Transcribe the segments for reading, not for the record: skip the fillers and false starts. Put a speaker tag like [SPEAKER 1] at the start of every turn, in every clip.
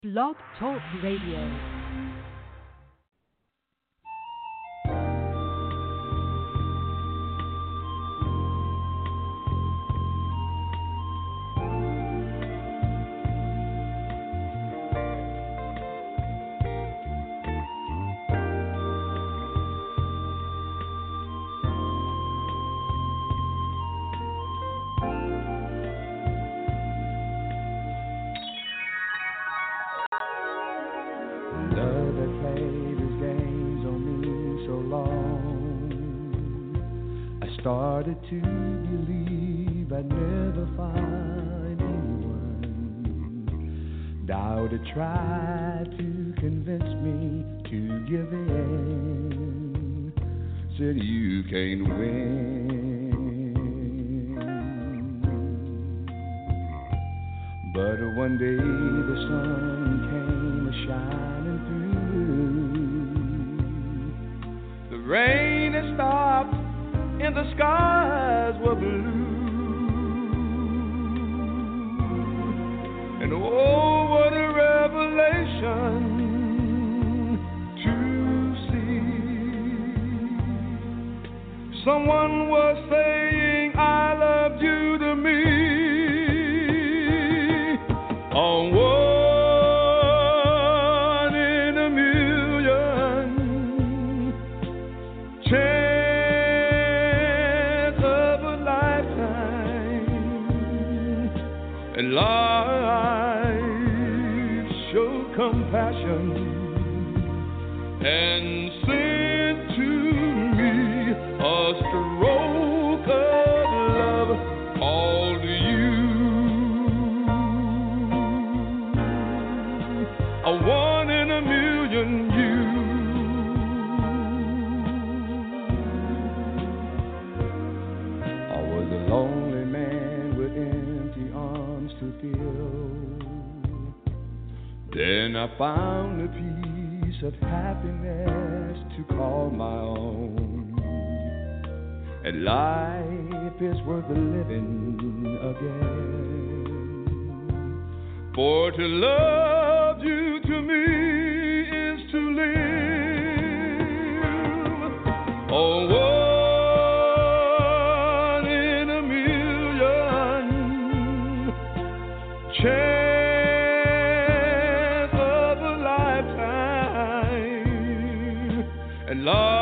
[SPEAKER 1] Blog Talk Radio.
[SPEAKER 2] Started to believe I'd never find anyone. Doubted, tried to convince me to give in. Said you can't win. But one day the sun came a-shining through. The rain had stopped and the skies were blue. And oh, what a revelation to see. Someone was saying, I love you to me. On one in a million chance. And life showed compassion and sent to me a stroke of love all to you. A one in a million you. I was a lonely man with empty arms to fill. Then I found a piece of happiness to call my own. And life is worth living again. For to love you to me is to live. Oh, one in a million chance of a lifetime. And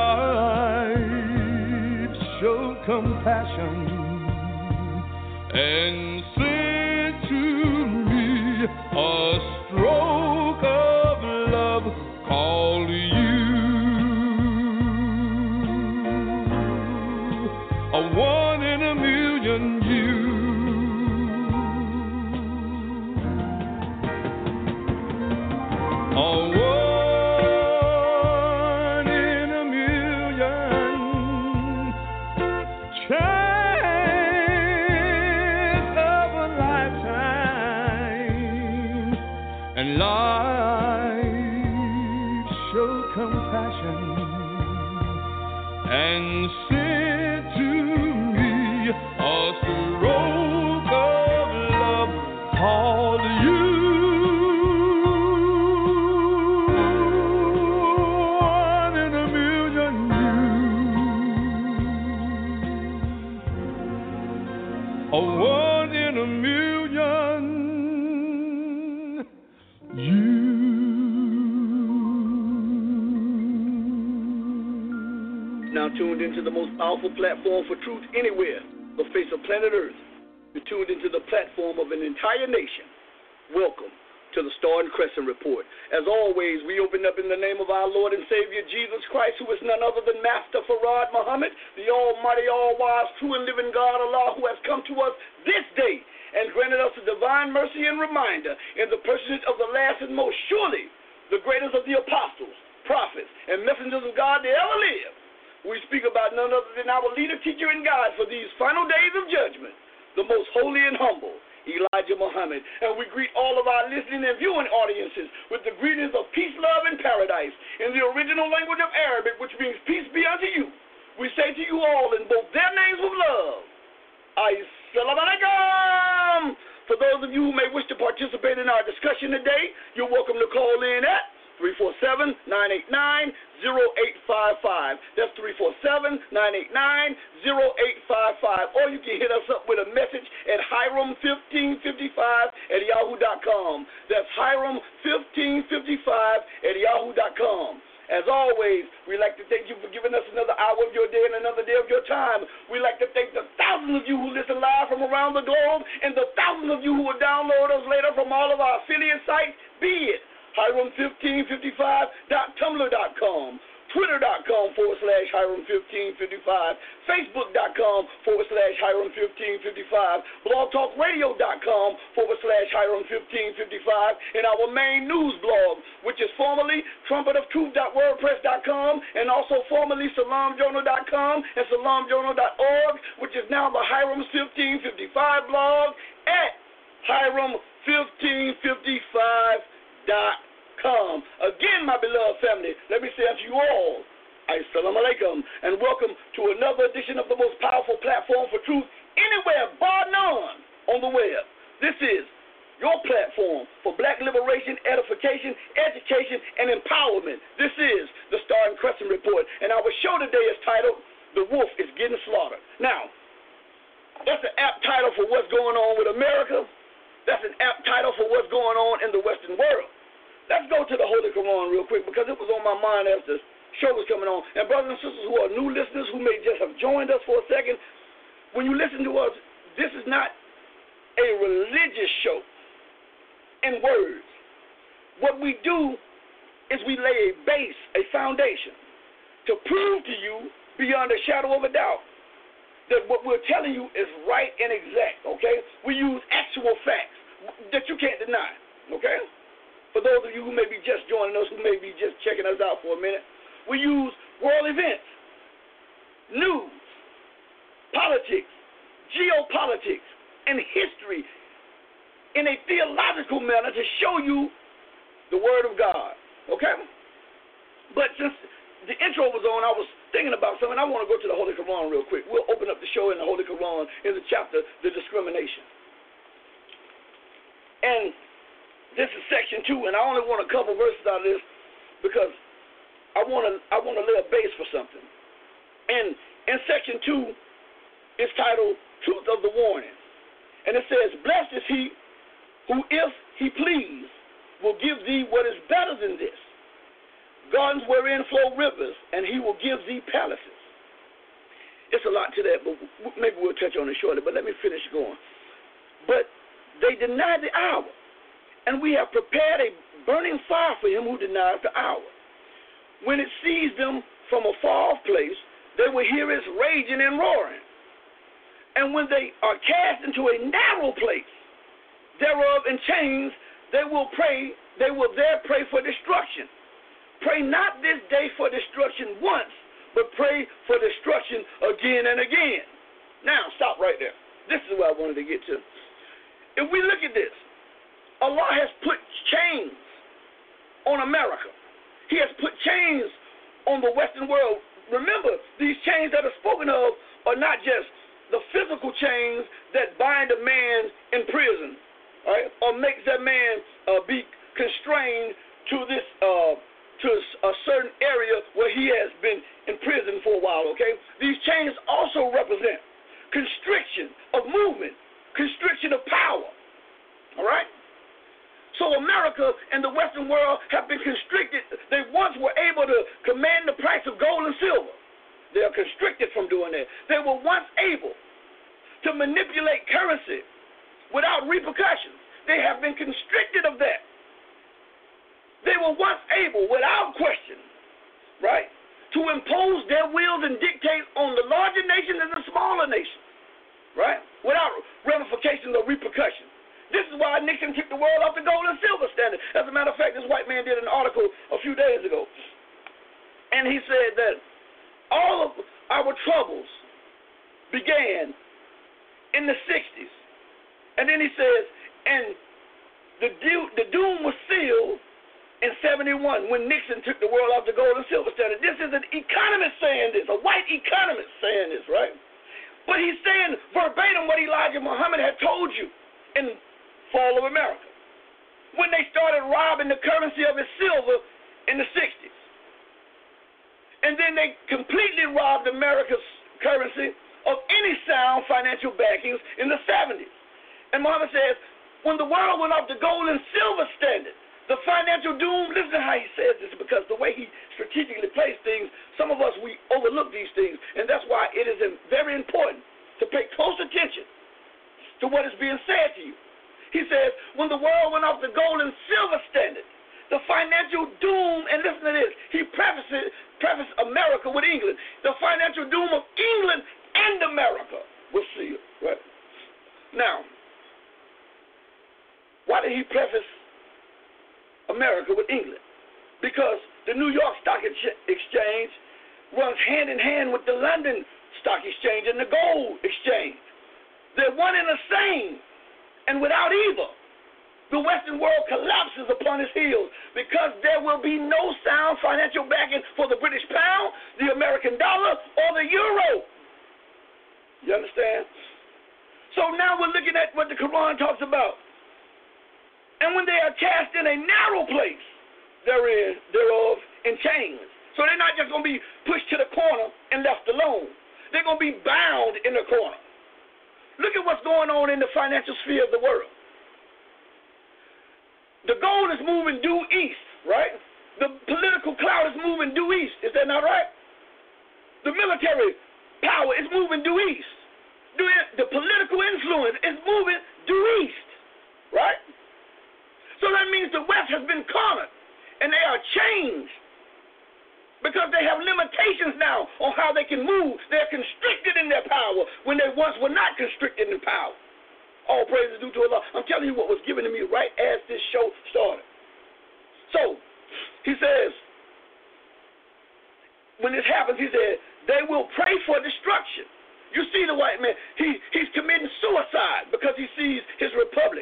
[SPEAKER 2] life showed compassion and sent to me a stroke of love called you. A one in a million you. A one in a million chance of a lifetime. And life showed compassion and sent to me a stroke of love called you. One in a million you. A one in a million you.
[SPEAKER 3] Now tuned into the most powerful platform for truth anywhere, the face of planet Earth. You're tuned into the platform of an entire nation. Welcome to the Star and Crescent Report. As always, we open up in the name of our Lord and Savior Jesus Christ, who is none other than Master Farad Muhammad, the almighty, all-wise, true and living God, Allah, who has come to us this day and granted us a divine mercy and reminder in the personage of the last and most surely the greatest of the apostles, prophets, and messengers of God that ever lived. We speak about none other than our leader, teacher, and guide for these final days of judgment, the most holy and humble, Elijah Muhammad. And we greet all of our listening and viewing audiences with the greetings of peace, love, and paradise in the original language of Arabic, which means peace be unto you. We say to you all in both their names of love, Assalamu alaikum. For those of you who may wish to participate in our discussion today, you're welcome to call in at 347-989-0855. That's 347-989-0855. Or you can hit us up with a message at Hiram1555@yahoo.com. That's Hiram1555@yahoo.com. As always, we'd like to thank you for giving us another hour of your day and another day of your time. We'd like to thank the thousands of you who listen live from around the globe and the thousands of you who will download us later from all of our affiliate sites, be it Hiram1555.tumblr.com, Twitter.com/Hiram1555, Facebook.com/Hiram1555, BlogTalkRadio.com/Hiram1555, and our main news blog, which is formerly TrumpetOfTruth.wordpress.com and also formerly SalamJournal.com and SalamJournal.org, which is now the Hiram1555 blog at Hiram1555.com. Again, my beloved family, let me say unto you all, Assalamu alaikum, and welcome to another edition of the most powerful platform for truth anywhere, bar none, on the web. This is your platform for black liberation, edification, education, and empowerment. This is the Star and Crescent Report, and our show today is titled, The Wolf is Getting Slaughtered. Now, that's an apt title for what's going on with America. That's an apt title for what's going on in the Western world. Let's go to the Holy Quran real quick because it was on my mind as the show was coming on. And brothers and sisters who are new listeners who may just have joined us for a second, when you listen to us, this is not a religious show in words. What we do is we lay a base, a foundation, to prove to you beyond a shadow of a doubt that what we're telling you is right and exact, okay? We use actual facts that you can't deny, okay? For those of you who may be just joining us, who may be just checking us out for a minute, we use world events, news, politics, geopolitics, and history in a theological manner to show you the Word of God, okay? But since the intro was on, I was thinking about something. I want to go to the Holy Quran real quick. We'll open up the show in the Holy Quran in the chapter, The Discrimination. And this is section 2, and I only want a couple verses out of this because I want to lay a base for something. And in section 2, it's titled Truth of the Warning. And it says, blessed is he who, if he please, will give thee what is better than this, gardens wherein flow rivers, and he will give thee palaces. It's a lot to that, but maybe we'll touch on it shortly, but let me finish going. But they denied the hour, and we have prepared a burning fire for him who denies the hour. When it sees them from a far-off place, they will hear its raging and roaring. And when they are cast into a narrow place thereof in chains, they will there pray for destruction. Pray not this day for destruction once, but pray for destruction again and again. Now, stop right there. This is where I wanted to get to. If we look at this, Allah has put chains on America. He has put chains on the Western world. Remember, these chains that are spoken of are not just the physical chains that bind a man in prison, right, or makes that man be constrained to this to a certain area where he has been in prison for a while. Okay, these chains also represent constriction of movement, constriction of power. All right. So America and the Western world have been constricted. They once were able to command the price of gold and silver. They are constricted from doing that. They were once able to manipulate currency without repercussions. They have been constricted of that. They were once able, without question, right, to impose their wills and dictate on the larger nations and the smaller nations, right, without ramifications or repercussions. This is why Nixon kicked the world off the gold and silver standard. As a matter of fact, this white man did an article a few days ago, and he said that all of our troubles began in the 60s. And then he says, and the doom was sealed in 71 when Nixon took the world off the gold and silver standard. This is an economist saying this, a white economist saying this, right? But he's saying verbatim what Elijah Muhammad had told you in fall of America, when they started robbing the currency of its silver in the 60s. And then they completely robbed America's currency of any sound financial backings in the 70s. And Muhammad says, when the world went off the gold and silver standard, the financial doom, listen to how he says this, because the way he strategically plays things, some of us, we overlook these things, and that's why it is very important to pay close attention to what is being said to you. He says, when the world went off the gold and silver standard, the financial doom, and listen to this, he prefaced America with England. The financial doom of England and America was sealed. Right? Now, why did he preface America with England? Because the New York Stock Exchange runs hand in hand with the London Stock Exchange and the Gold Exchange. They're one and the same. And without either, the Western world collapses upon its heels, because there will be no sound financial backing for the British pound, the American dollar, or the euro. You understand? So now we're looking at what the Quran talks about. And when they are cast in a narrow place thereof in chains. So they're not just going to be pushed to the corner and left alone. They're going to be bound in the corner. Look at what's going on in the financial sphere of the world. The gold is moving due east, right? The political cloud is moving due east. Is that not right? The military power is moving due east. The political influence is moving due east, right? So that means the West has been cornered, and they are changed because they have limitations now on how they can move. They're constricted in their power when they once were not constricted in power. All praise is due to Allah. I'm telling you what was given to me right as this show started. So, he says, when this happens, he said, they will pray for destruction. You see the white man, he's committing suicide because he sees his republic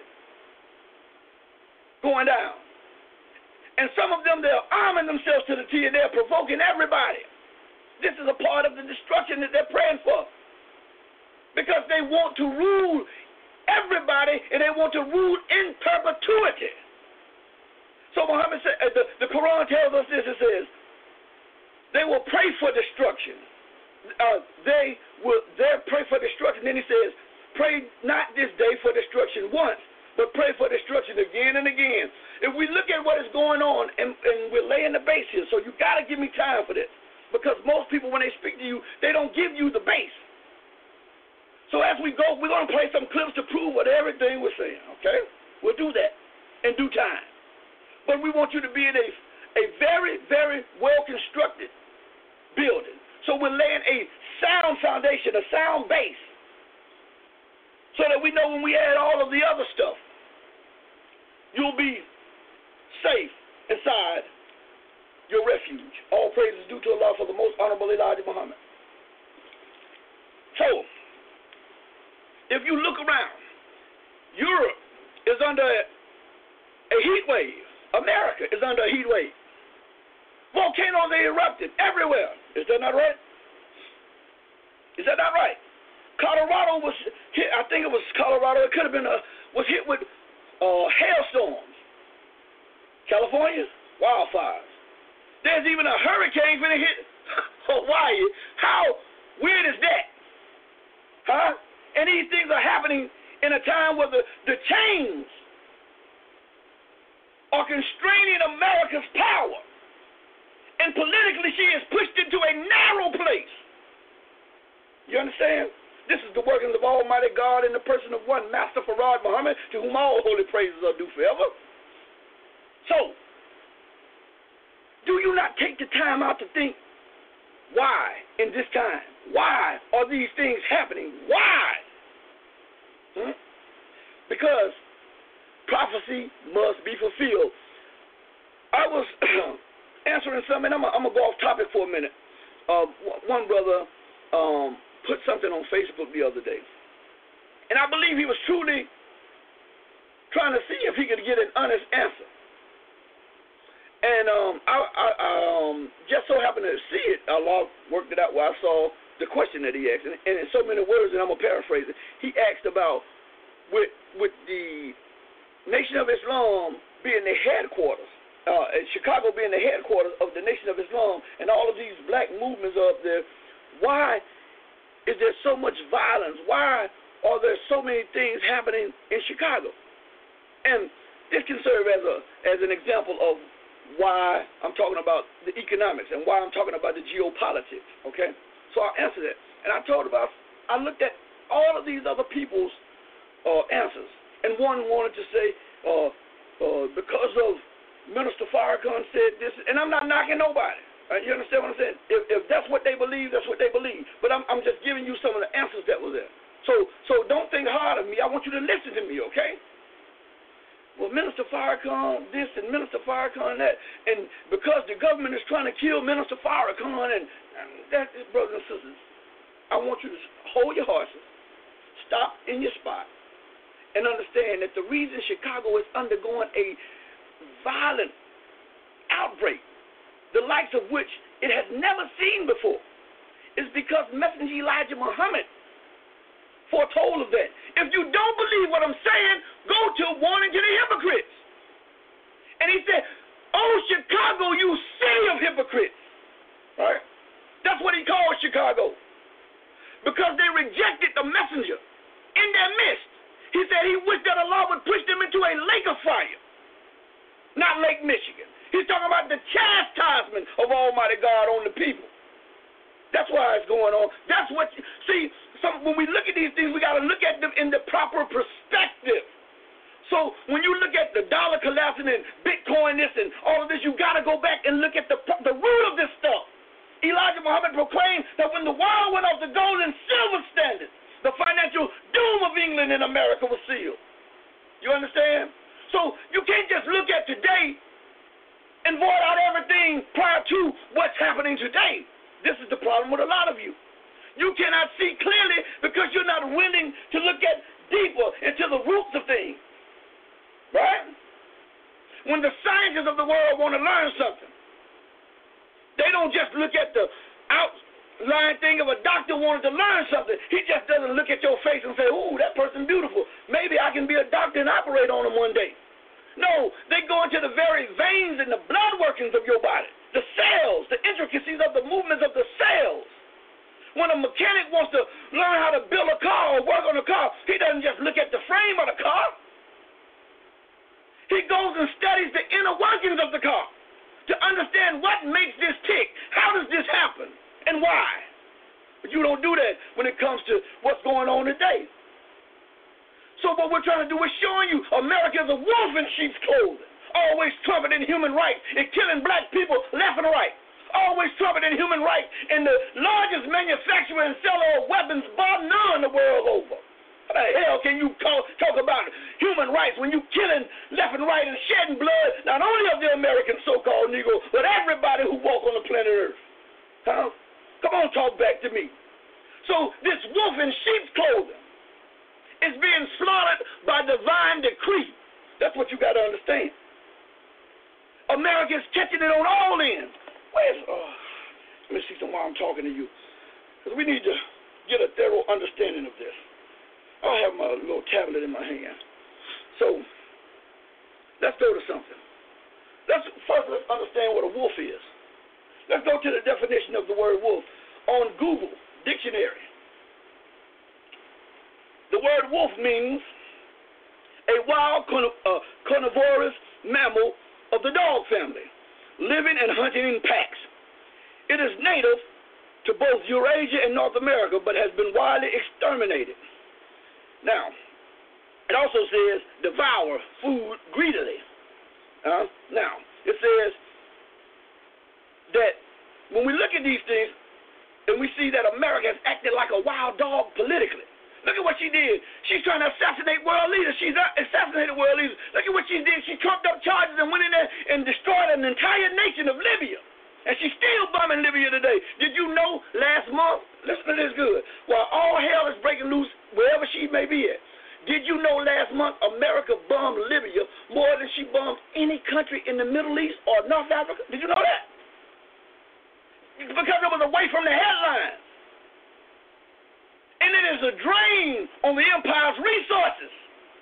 [SPEAKER 3] going down. And some of them, they're arming themselves to the T, and they're provoking everybody. This is a part of the destruction that they're praying for, because they want to rule everybody, and they want to rule in perpetuity. So Muhammad said, the Quran tells us this. It says, they will pray for destruction. They pray for destruction. Then he says, pray not this day for destruction once, but pray for destruction again and again. If we look at what is going on, and we're laying the base here, so you got to give me time for this, because most people, when they speak to you, they don't give you the base. So as we go, we're going to play some clips to prove what everything we're saying, okay? We'll do that in due time. But we want you to be in a very, very well-constructed building. So we're laying a sound foundation, a sound base, so that we know when we add all of the other stuff, you'll be safe inside your refuge. All praise is due to Allah for the most honorable Elijah Muhammad. So, if you look around, Europe is under a heat wave. America is under a heat wave. Volcanoes are erupting everywhere. Is that not right? Is that not right? Colorado was hit, I think it was Colorado, it could have been, was hit with hailstorms. California, wildfires. There's even a hurricane going to hit Hawaii. How weird is that? Huh? And these things are happening in a time where the chains are constraining America's power. And politically, she is pushed into a narrow place. You understand? This is the workings of Almighty God in the person of one Master Farad Muhammad, to whom all holy praises are due forever. So, do you not take the time out to think, why in this time? Why are these things happening? Why? Because prophecy must be fulfilled. I was answering something, I'm going to go off topic for a minute. One brother put something on Facebook the other day, and I believe he was truly trying to see if he could get an honest answer. And I just so happened to see it. Allah worked it out where I saw the question that he asked, and in so many words, and I'm going to paraphrase it, he asked about with the Nation of Islam being the headquarters, Chicago being the headquarters of the Nation of Islam, and all of these black movements up there, why is there so much violence? Why are there so many things happening in Chicago? And this can serve as an example of why I'm talking about the economics and why I'm talking about the geopolitics, okay? So I'll answer that. And I looked at all of these other people's answers, and one wanted to say, because of Minister Farrakhan said this, and I'm not knocking nobody. You understand what I'm saying? If that's what they believe, that's what they believe. But I'm just giving you some of the answers that were there. So don't think hard of me. I want you to listen to me, okay? Well, Minister Farrakhan this and Minister Farrakhan that, and because the government is trying to kill Minister Farrakhan, and that, brothers and sisters, I want you to hold your horses, stop in your spot, and understand that the reason Chicago is undergoing a violent outbreak, the likes of which it has never seen before, is because Messenger Elijah Muhammad foretold of that. If you don't believe what I'm saying, go to Warning to the Hypocrites. And he said, "Oh, Chicago, you city of hypocrites." Right? That's what he called Chicago. Because they rejected the messenger in their midst. He said he wished that Allah would push them into a lake of fire, not Lake Michigan. He's talking about the chastisement of Almighty God on the people. That's why it's going on. That's what when we look at these things, we got to look at them in the proper perspective. So when you look at the dollar collapsing and Bitcoin this and all of this, you got to go back and look at the root of this stuff. Elijah Muhammad proclaimed that when the world went off the gold and silver standard, the financial doom of England and America was sealed. You understand? So you can't just look at today and void out everything prior to what's happening today. This is the problem with a lot of you. You cannot see clearly because you're not willing to look at deeper into the roots of things. Right? When the scientists of the world want to learn something, they don't just look at the outline thing. If a doctor wanted to learn something, he just doesn't look at your face and say, "Ooh, that person's beautiful. Maybe I can be a doctor and operate on him one day." No, they go into the very veins and the blood workings of your body, the cells, the intricacies of the movements of the cells. When a mechanic wants to learn how to build a car or work on a car, he doesn't just look at the frame of the car. He goes and studies the inner workings of the car to understand what makes this tick. How does this happen and why? But you don't do that when it comes to what's going on today. So what we're trying to do is showing you America is a wolf in sheep's clothing, always trumpeting human rights and killing black people left and right, always trumpeting human rights and the largest manufacturer and seller of weapons bar none the world over. How the hell can you talk about human rights when you killing left and right and shedding blood, not only of the American so-called Negro, but everybody who walk on the planet Earth? Huh? Come on, talk back to me. So this wolf in sheep's clothing is being slaughtered by divine decree. That's what you got to understand. America is catching it on all ends. Let me see why I'm talking to you. Because we need to get a thorough understanding of this. I have my little tablet in my hand. So let's go to something. Let's understand what a wolf is. Let's go to the definition of the word wolf on Google Dictionary. The word wolf means a wild carnivorous mammal of the dog family, living and hunting in packs. It is native to both Eurasia and North America, but has been widely exterminated. Now, it also says devour food greedily. Now, it says that when we look at these things and we see that America has acted like a wild dog politically. Look at what she did. She's trying to assassinate world leaders. She's assassinated world leaders. Look at what she did. She trumped up charges and went in there and destroyed an entire nation of Libya. And she's still bombing Libya today. Did you know last month, listen to this good, while all hell is breaking loose wherever she may be at, did you know last month America bombed Libya more than she bombed any country in the Middle East or North Africa? Did you know that? Because it was away from the headlines. And it is a drain on the empire's resources.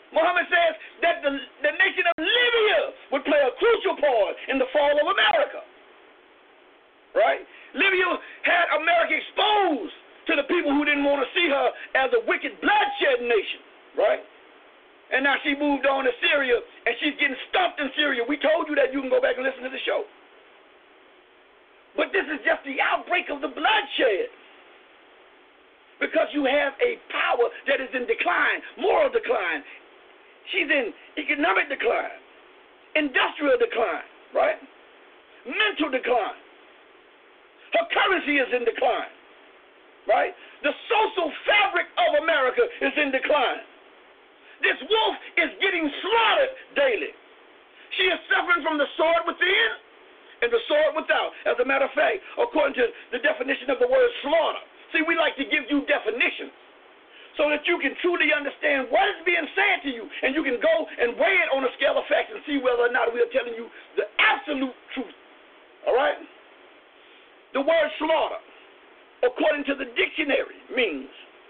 [SPEAKER 3] Muhammad says that the nation of Libya would play a crucial part in the fall of America. Right? Libya had America exposed to the people who didn't want to see her as a wicked, bloodshed nation. Right? And now she moved on to Syria, and she's getting stumped in Syria. We told you that. You can go back and listen to the show. But this is just the outbreak of the bloodshed. Because you have a power that is in decline, moral decline. She's in economic decline, industrial decline, right? Mental decline. Her currency is in decline, right? The social fabric of America is in decline. This wolf is getting slaughtered daily. She is suffering from the sword within and the sword without. As a matter of fact, according to the definition of the word slaughter. See, we like to give you definitions so that you can truly understand what is being said to you, and you can go and weigh it on a scale of facts and see whether or not we are telling you the absolute truth. All right? The word slaughter, according to the dictionary, means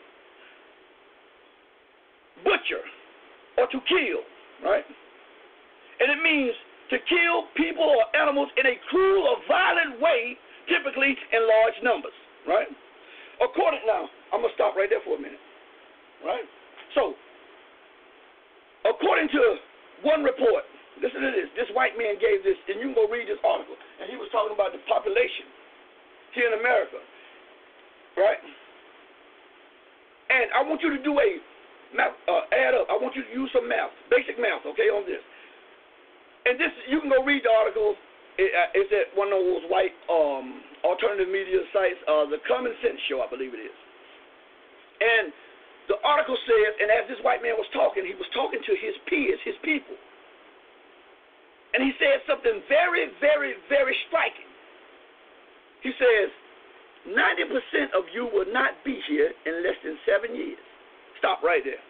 [SPEAKER 3] butcher or to kill, right? And it means to kill people or animals in a cruel or violent way, typically in large numbers, right? Now, I'm going to stop right there for a minute, right? So, according to one report, listen to this. This white man gave this, and you can go read this article, and he was talking about the population here in America, right? And I want you to do a math, add up. I want you to use some math, basic math, okay, on this. And this, you can go read the article. It's at one of those white alternative media sites, the Common Sense Show, I believe it is. And the article says, and as this white man was talking, he was talking to his peers, his people. And he said something very, very, very striking. He says, 90% of you will not be here in less than 7 years. Stop right there.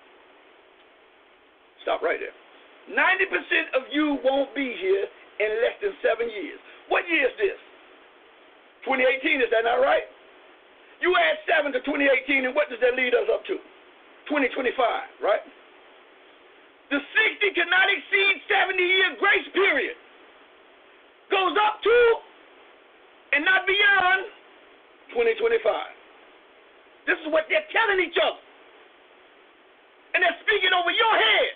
[SPEAKER 3] Stop right there. 90% of you won't be here in less than 7 years. What year is this? 2018, is that not right? You add 7 to 2018, and what does that lead us up to? 2025, right? The 60 cannot exceed 70-year grace period. Goes up to and not beyond 2025. This is what they're telling each other. And they're speaking over your head.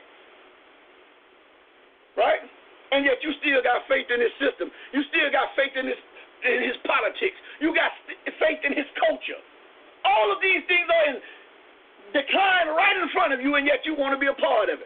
[SPEAKER 3] Right? And yet you still got faith in his system. You still got faith in his politics. You got faith in his culture. All of these things are in decline right in front of you, and yet you want to be a part of it.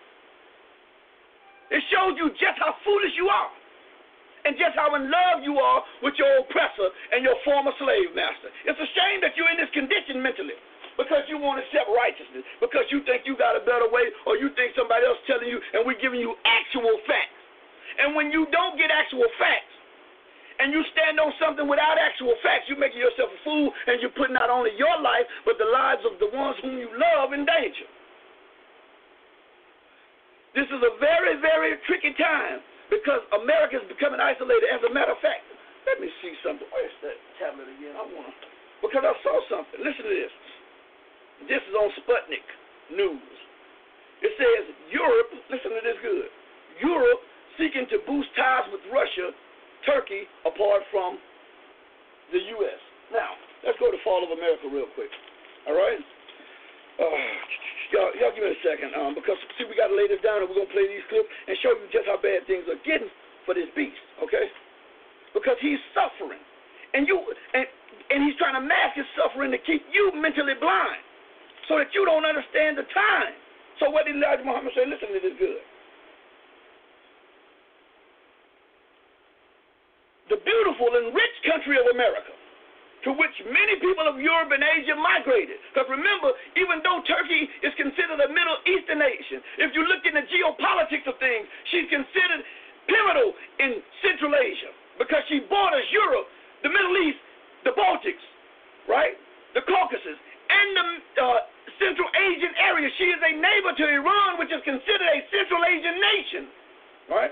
[SPEAKER 3] It shows you just how foolish you are and just how in love you are with your oppressor and your former slave master. It's a shame that you're in this condition mentally because you want to accept righteousness, because you think you got a better way, or you think somebody else telling you, and we're giving you actual facts. And when you don't get actual facts, and you stand on something without actual facts, you're making yourself a fool, and you're putting not only your life, but the lives of the ones whom you love in danger. This is a very, very tricky time because America is becoming isolated. As a matter of fact, let me see something. Where's that tablet again? Because I saw something. Listen to this. This is on Sputnik News. It says Europe, listen to this good, Europe seeking to boost ties with Russia, Turkey, apart from the U.S. Now, let's go to Fall of America real quick. All right? Y'all give me a second, because, see, we got to lay this down, and we're going to play these clips and show you just how bad things are getting for this beast, okay? Because he's suffering. And he's trying to mask his suffering to keep you mentally blind so that you don't understand the time. So what did Elijah Muhammad say? Listen to this good. The beautiful and rich country of America, to which many people of Europe and Asia migrated. Because remember, even though Turkey is considered a Middle Eastern nation, if you look in the geopolitics of things, she's considered pivotal in Central Asia because she borders Europe, the Middle East, the Baltics, right? The Caucasus, and the Central Asian area. She is a neighbor to Iran, which is considered a Central Asian nation, right?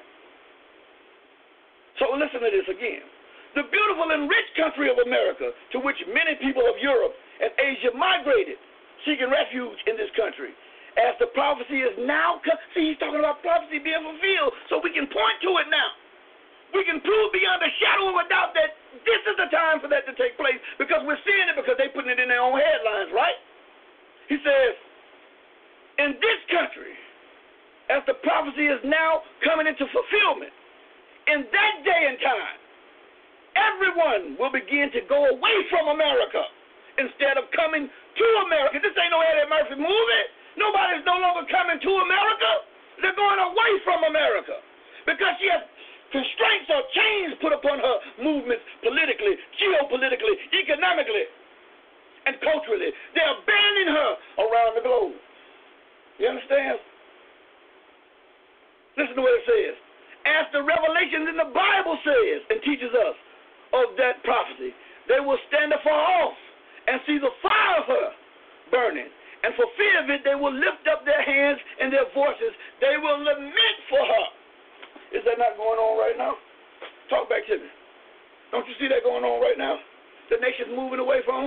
[SPEAKER 3] So listen to this again. The beautiful and rich country of America, to which many people of Europe and Asia migrated, seeking refuge in this country, as the prophecy is now, see, he's talking about prophecy being fulfilled, so we can point to it now. We can prove beyond a shadow of a doubt that this is the time for that to take place, because we're seeing it because they're putting it in their own headlines, right? He says, in this country, as the prophecy is now coming into fulfillment, in that day and time, everyone will begin to go away from America instead of coming to America. This ain't no Eddie Murphy movie. Nobody's no longer coming to America. They're going away from America because she has constraints or chains put upon her movements politically, geopolitically, economically, and culturally. They're banning her around the globe. You understand? Listen to what it says. As the revelations in the Bible says and teaches us of that prophecy, they will stand afar off and see the fire of her burning. And for fear of it, they will lift up their hands and their voices. They will lament for her. Is that not going on right now? Talk back to me. Don't you see that going on right now? The nation's moving away from her.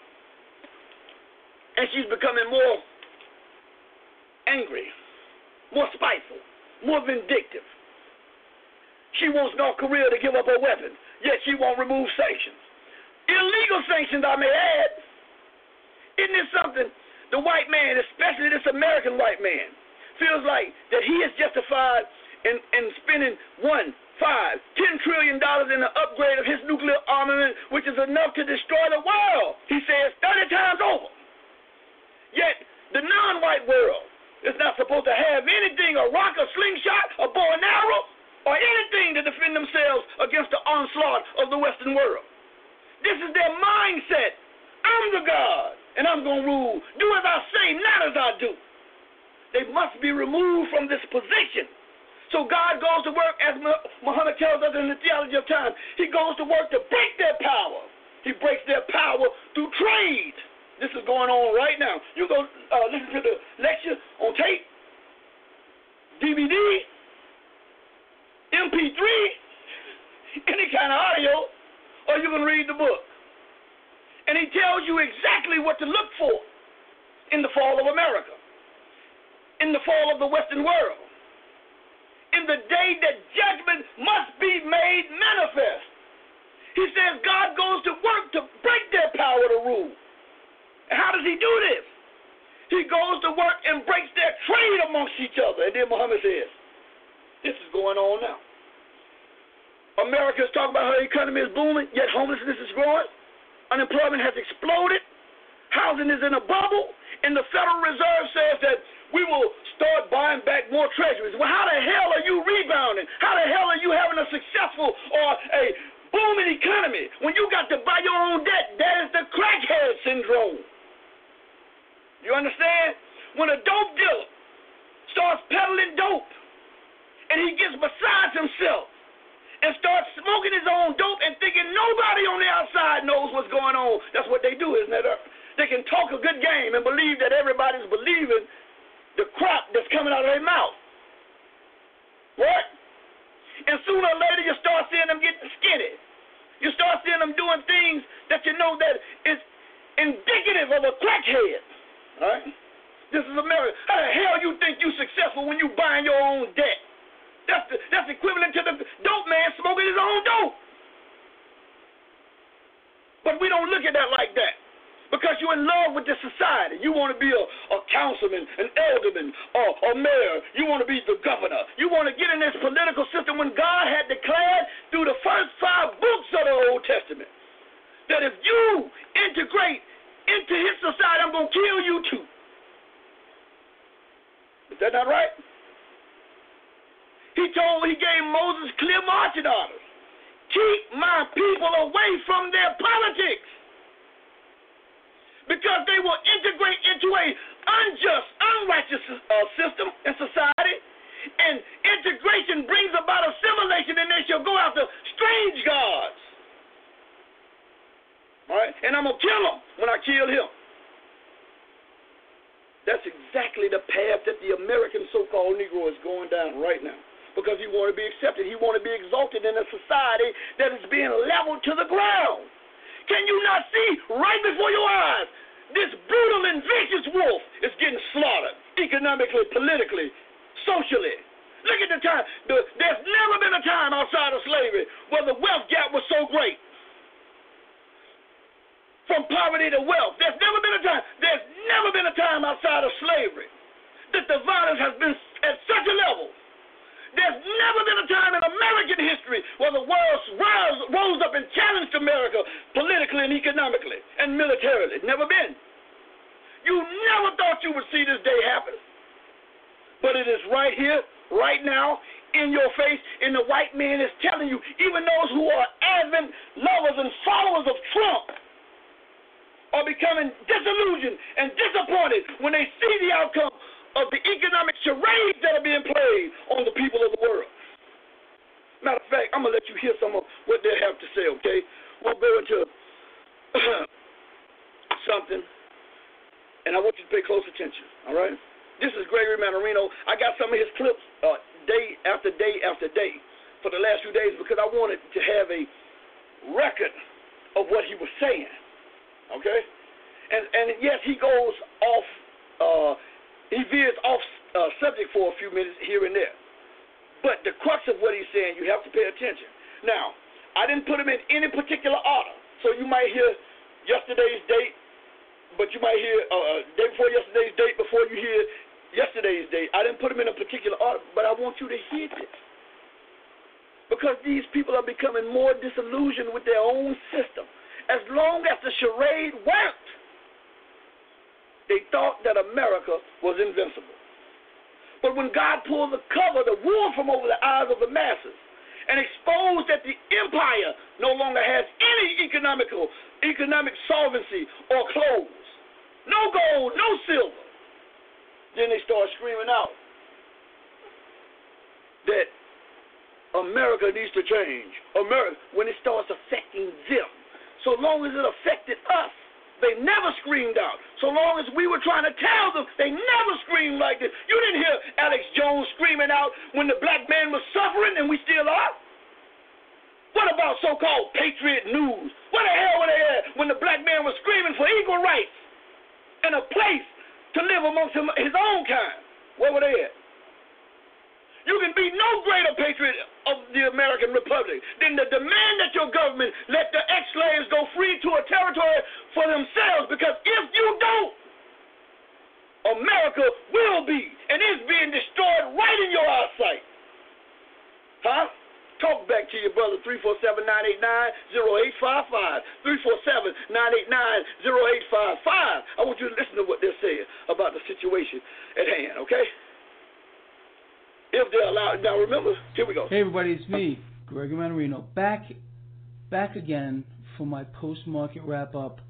[SPEAKER 3] And she's becoming more angry, more spiteful, more vindictive. She wants North Korea to give up her weapons, yet she won't remove sanctions. Illegal sanctions, I may add. Isn't this something? The white man, especially this American white man, feels like that he is justified in spending $1, $5, $10 trillion in the upgrade of his nuclear armament, which is enough to destroy the world. He says 30 times over. Yet the non-white world is not supposed to have anything, a rock, a slingshot, a bow and arrow, or anything to defend themselves against the onslaught of the Western world. This is their mindset. I'm the God, and I'm going to rule. Do as I say, not as I do. They must be removed from this position. So God goes to work, as Muhammad tells us in the Theology of Time, he goes to work to break their power. He breaks their power through trade. This is going on right now. You go listen to the lecture on tape, DVD, MP3, any kind of audio, or you can read the book. And he tells you exactly what to look for in the fall of America, in the fall of the Western world, in the day that judgment must be made manifest. He says God goes to work to break their power to rule. And how does he do this? He goes to work and breaks their trade amongst each other. And then Muhammad says, this is going on now. America is talking about how the economy is booming, yet homelessness is growing. Unemployment has exploded. Housing is in a bubble. And the Federal Reserve says that we will start buying back more treasuries. Well, how the hell are you rebounding? How the hell are you having a successful or a booming economy when you got to buy your own debt? That is the crackhead syndrome. You understand? When a dope dealer starts peddling dope and he gets beside himself and starts smoking his own dope and thinking nobody on the outside knows what's going on, that's what they do, isn't it? They can talk a good game and believe that everybody's believing the crap that's coming out of their mouth. What? And sooner or later you start seeing them getting skinny. You start seeing them doing things that you know that is indicative of a crackhead. All right? This is America. How the hell you think you're successful when you buying your own debt? That's equivalent to the dope man smoking his own dope. But we don't look at that like that. Because you're in love with this society. You want to be a councilman, an alderman, or a mayor. You want to be the governor. You want to get in this political system when God had declared through the first 5 books of the Old Testament that if you integrate into his society, I'm going to kill you too. Is that not right? He gave Moses clear marching orders. Keep my people away from their politics. Because they will integrate into a unjust, unrighteous system and society, and integration brings about assimilation, and they shall go after strange gods. All right? And I'm going to kill him when I kill him. That's exactly the path that the American so-called Negro is going down right now. Because he want to be accepted. He want to be exalted in a society that is being leveled to the ground. Can you not see right before your eyes? This brutal and vicious wolf is getting slaughtered. economically, politically, socially. Look at the time. There's never been a time outside of slavery where the wealth gap was so great. From poverty to wealth. There's never been a time outside of slavery that the violence has been at such a level. There's never been a time in American history where the world rose up and challenged America politically and economically and militarily. Never been. You never thought you would see this day happen. But it is right here, right now, in your face, and the white man is telling you, even those who are avid lovers and followers of Trump are becoming disillusioned and disappointed when they see the outcome of the economic charades that are being played on the people of the world. Matter of fact, I'm going to let you hear some of what they have to say, okay? We'll go into something, and I want you to pay close attention, all right? This is Gregory Mannarino. I got some of his clips day after day after day for the last few days because I wanted to have a record of what he was saying, okay? And yes, he goes off, he veers off subject for a few minutes here and there. But the crux of what he's saying, you have to pay attention. Now, I didn't put him in any particular order, so you might hear yesterday's date, but you might hear day before yesterday's date before you hear yesterday's date. I didn't put them in a particular order, but I want you to hear this. Because these people are becoming more disillusioned with their own system. As long as the charade worked, they thought that America was invincible. But when God pulled the cover, the wool from over the eyes of the masses, and exposed that the empire no longer has any economic solvency or clothes, no gold, no silver, then they start screaming out that America needs to change. When it starts affecting them. So long as it affected us, they never screamed out. So long as we were trying to tell them, they never screamed like this. You didn't hear Alex Jones screaming out when the black man was suffering, and we still are? What about so-called Patriot News? Where the hell were they at when the black man was screaming for equal rights and a place to live amongst his own kind? Where were they at? You can be no greater patriot of the American Republic than to demand that your government let the ex-slaves go free to a territory for themselves, because if you don't, America will be and is being destroyed right in your eyesight. Huh? Talk back to your brother, 347-989-0855, 347-989-0855. I want you to listen to what they're saying about the situation at hand, okay? If they're allowed. Now remember, here we go.
[SPEAKER 4] Hey everybody, it's me, Gregory Mannarino, back again for my post-market wrap-up.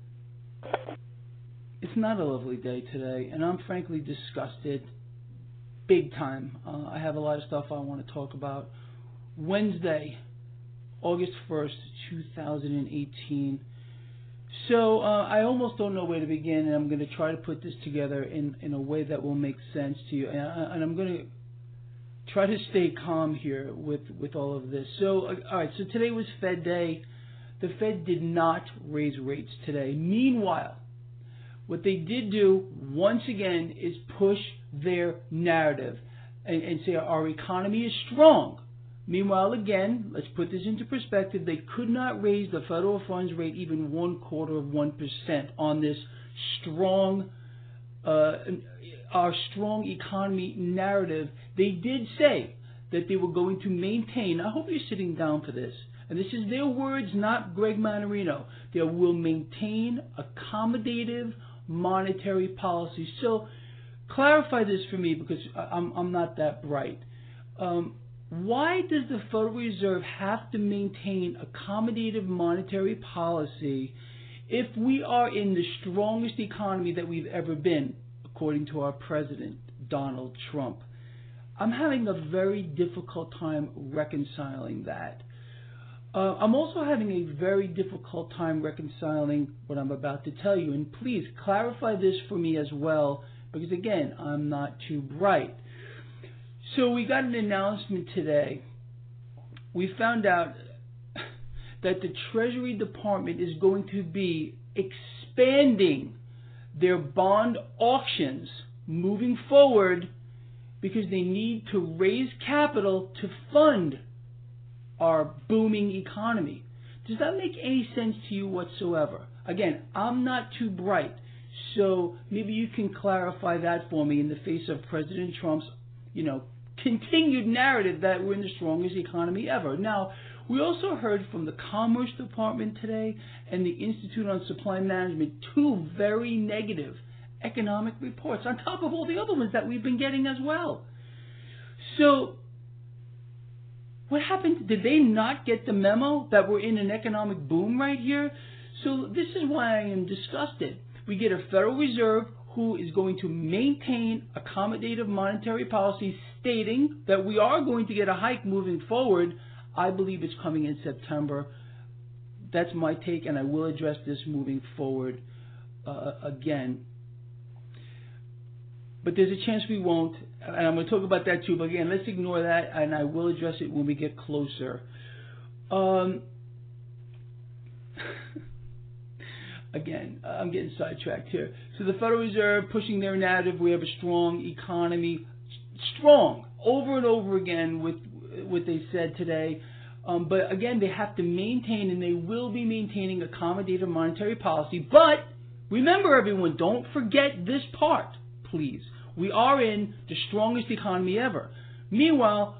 [SPEAKER 4] It's not a lovely day today, and I'm frankly disgusted, big time. I have a lot of stuff I want to talk about. Wednesday, August 1st, 2018. So I almost don't know where to begin, and I'm going to try to put this together in a way that will make sense to you. And I'm going to try to stay calm here with all of this. So, all right, so today was Fed Day. The Fed did not raise rates today. Meanwhile, what they did do, once again, is push their narrative and say our economy is strong. Meanwhile, again, let's put this into perspective. They could not raise the federal funds rate even 0.25% on this strong, our strong economy narrative. They did say that they were going to maintain. I hope you're sitting down for this. And this is their words, not Greg Mannarino. They will maintain accommodative monetary policy. So clarify this for me, because I'm not that bright. Why does the Federal Reserve have to maintain accommodative monetary policy if we are in the strongest economy that we've ever been, according to our president, Donald Trump? I'm having a very difficult time reconciling that. I'm also having a very difficult time reconciling what I'm about to tell you. And please clarify this for me as well, because again, I'm not too bright. So we got an announcement today. We found out that the Treasury Department is going to be expanding their bond auctions moving forward because they need to raise capital to fund our booming economy. Does that make any sense to you whatsoever? Again, I'm not too bright, so maybe you can clarify that for me in the face of President Trump's, continued narrative that we're in the strongest economy ever. Now, we also heard from the Commerce Department today and the Institute on Supply Management 2 very negative economic reports on top of all the other ones that we've been getting as well. So, what happened? Did they not get the memo that we're in an economic boom right here? So this is why I am disgusted. We get a Federal Reserve who is going to maintain accommodative monetary policy, stating that we are going to get a hike moving forward. I believe it's coming in September. That's my take, and I will address this moving forward again. But there's a chance we won't, and I'm going to talk about that too. But again, let's ignore that, and I will address it when we get closer. Again, I'm getting sidetracked here. So the Federal Reserve pushing their narrative, we have a strong economy, strong, over and over again with what they said today. But again, they have to maintain, and they will be maintaining accommodative monetary policy. But remember, everyone, don't forget this part, please. We are in the strongest economy ever. Meanwhile,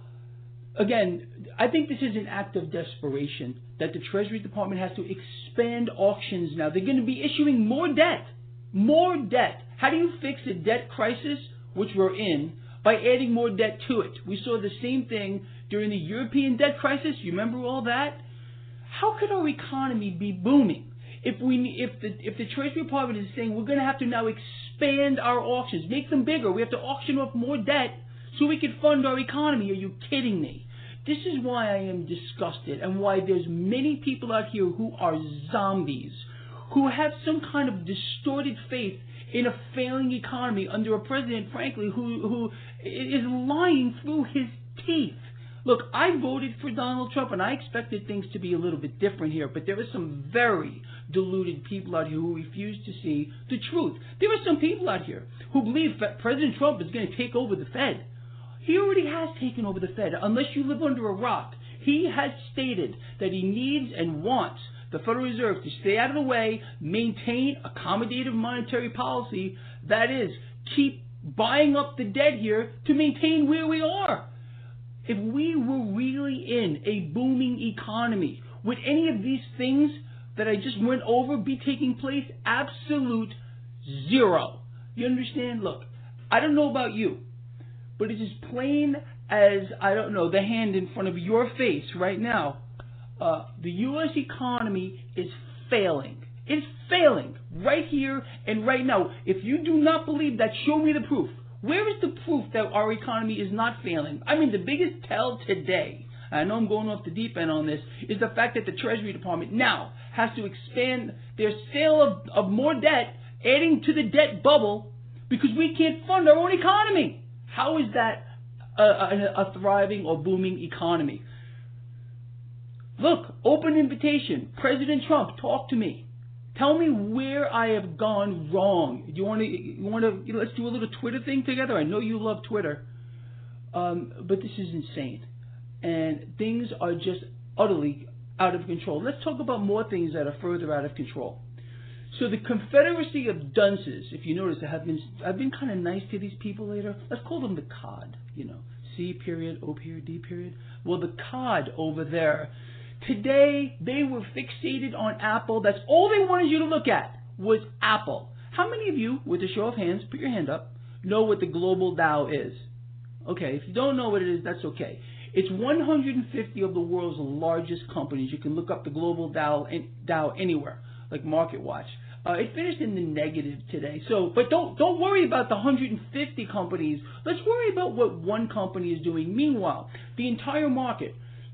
[SPEAKER 4] again, I think this is an act of desperation that the Treasury Department has to expand auctions now. They're going to be issuing more debt. More debt. How do you fix a debt crisis, which we're in, by adding more debt to it? We saw the same thing during the European debt crisis. You remember all that? How could our economy be booming if the Treasury Department is saying we're going to have to now expand our auctions, make them bigger? We have to auction off more debt so we can fund our economy. Are you kidding me? This is why I am disgusted, and why there's many people out here who are zombies, who have some kind of distorted faith in a failing economy under a president, frankly, who is lying through his teeth. Look, I voted for Donald Trump, and I expected things to be a little bit different here, but there are some very deluded people out here who refuse to see the truth. There are some people out here who believe that President Trump is going to take over the Fed. He already has taken over the Fed, unless you live under a rock. He has stated that he needs and wants the Federal Reserve to stay out of the way, maintain accommodative monetary policy, that is, keep buying up the debt here to maintain where we are. If we were really in a booming economy, would any of these things that I just went over be taking place? Absolute zero. You understand? Look, I don't know about you, but it's as plain as, the hand in front of your face right now. The U.S. economy is failing. It's failing right here and right now. If you do not believe that, show me the proof. Where is the proof that our economy is not failing? I mean, the biggest tell today, I know I'm going off the deep end on this, is the fact that the Treasury Department now has to expand their sale of more debt, adding to the debt bubble, because we can't fund our own economy. How is that a thriving or booming economy? Look, open invitation. President Trump, talk to me. Tell me where I have gone wrong. Do you want to? Let's do a little Twitter thing together. I know you love Twitter, but this is insane, and things are just utterly out of control. Let's talk about more things that are further out of control. So the Confederacy of Dunces, if you notice, I've been kind of nice to these people later. Let's call them the COD. C period, O period, D period. Well, the COD over there. Today, they were fixated on Apple. That's all they wanted you to look at was Apple. How many of you, with a show of hands, put your hand up, know what the global Dow is? Okay, if you don't know what it is, that's okay. It's 150 of the world's largest companies. You can look up the global Dow anywhere, like MarketWatch. It finished in the negative today. But don't worry about the 150 companies. Let's worry about what one company is doing. Meanwhile, the entire market.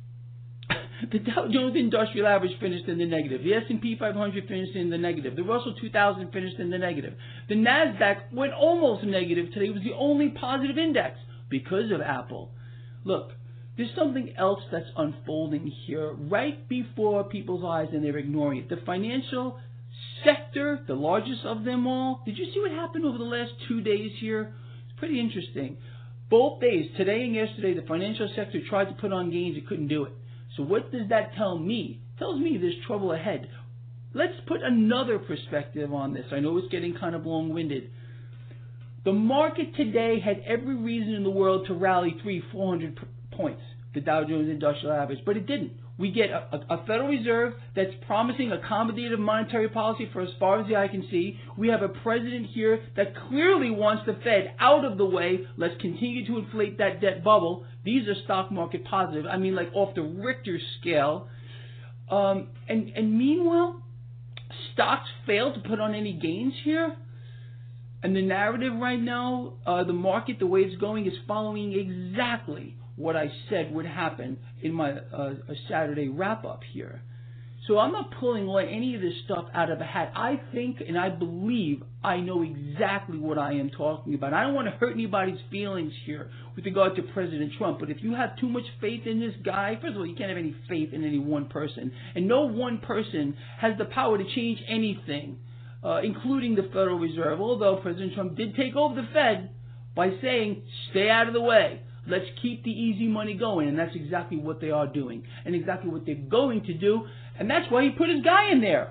[SPEAKER 4] The Dow Jones Industrial Average finished in the negative. The S&P 500 finished in the negative. The Russell 2000 finished in the negative. The NASDAQ went almost negative today. It was the only positive index because of Apple. Look, there's something else that's unfolding here right before people's eyes, and they're ignoring it. The financial sector, the largest of them all. Did you see what happened over the last 2 days here? pretty interesting. Both days, today and yesterday, the financial sector tried to put on gains. It couldn't do it. So what does that tell me? It tells me there's trouble ahead. Let's put another perspective on this. I know it's getting kind of long-winded. The market today had every reason in the world to rally 300-400 points, the Dow Jones Industrial Average, but it didn't. We get a Federal Reserve that's promising accommodative monetary policy for as far as the eye can see. We have a president here that clearly wants the Fed out of the way. Let's continue to inflate that debt bubble. These are stock market positive. I mean, like off the Richter scale. And meanwhile, stocks fail to put on any gains here. And the narrative right now, the market, the way it's going, is following exactly what I said would happen in my Saturday wrap-up here. So I'm not pulling any of this stuff out of a hat. I think and I believe I know exactly what I am talking about. I don't want to hurt anybody's feelings here with regard to President Trump, but if you have too much faith in this guy, first of all, you can't have any faith in any one person. And no one person has the power to change anything, including the Federal Reserve, although President Trump did take over the Fed by saying, stay out of the way. Let's keep the easy money going, and that's exactly what they are doing, and exactly what they're going to do, and that's why he put his guy in there.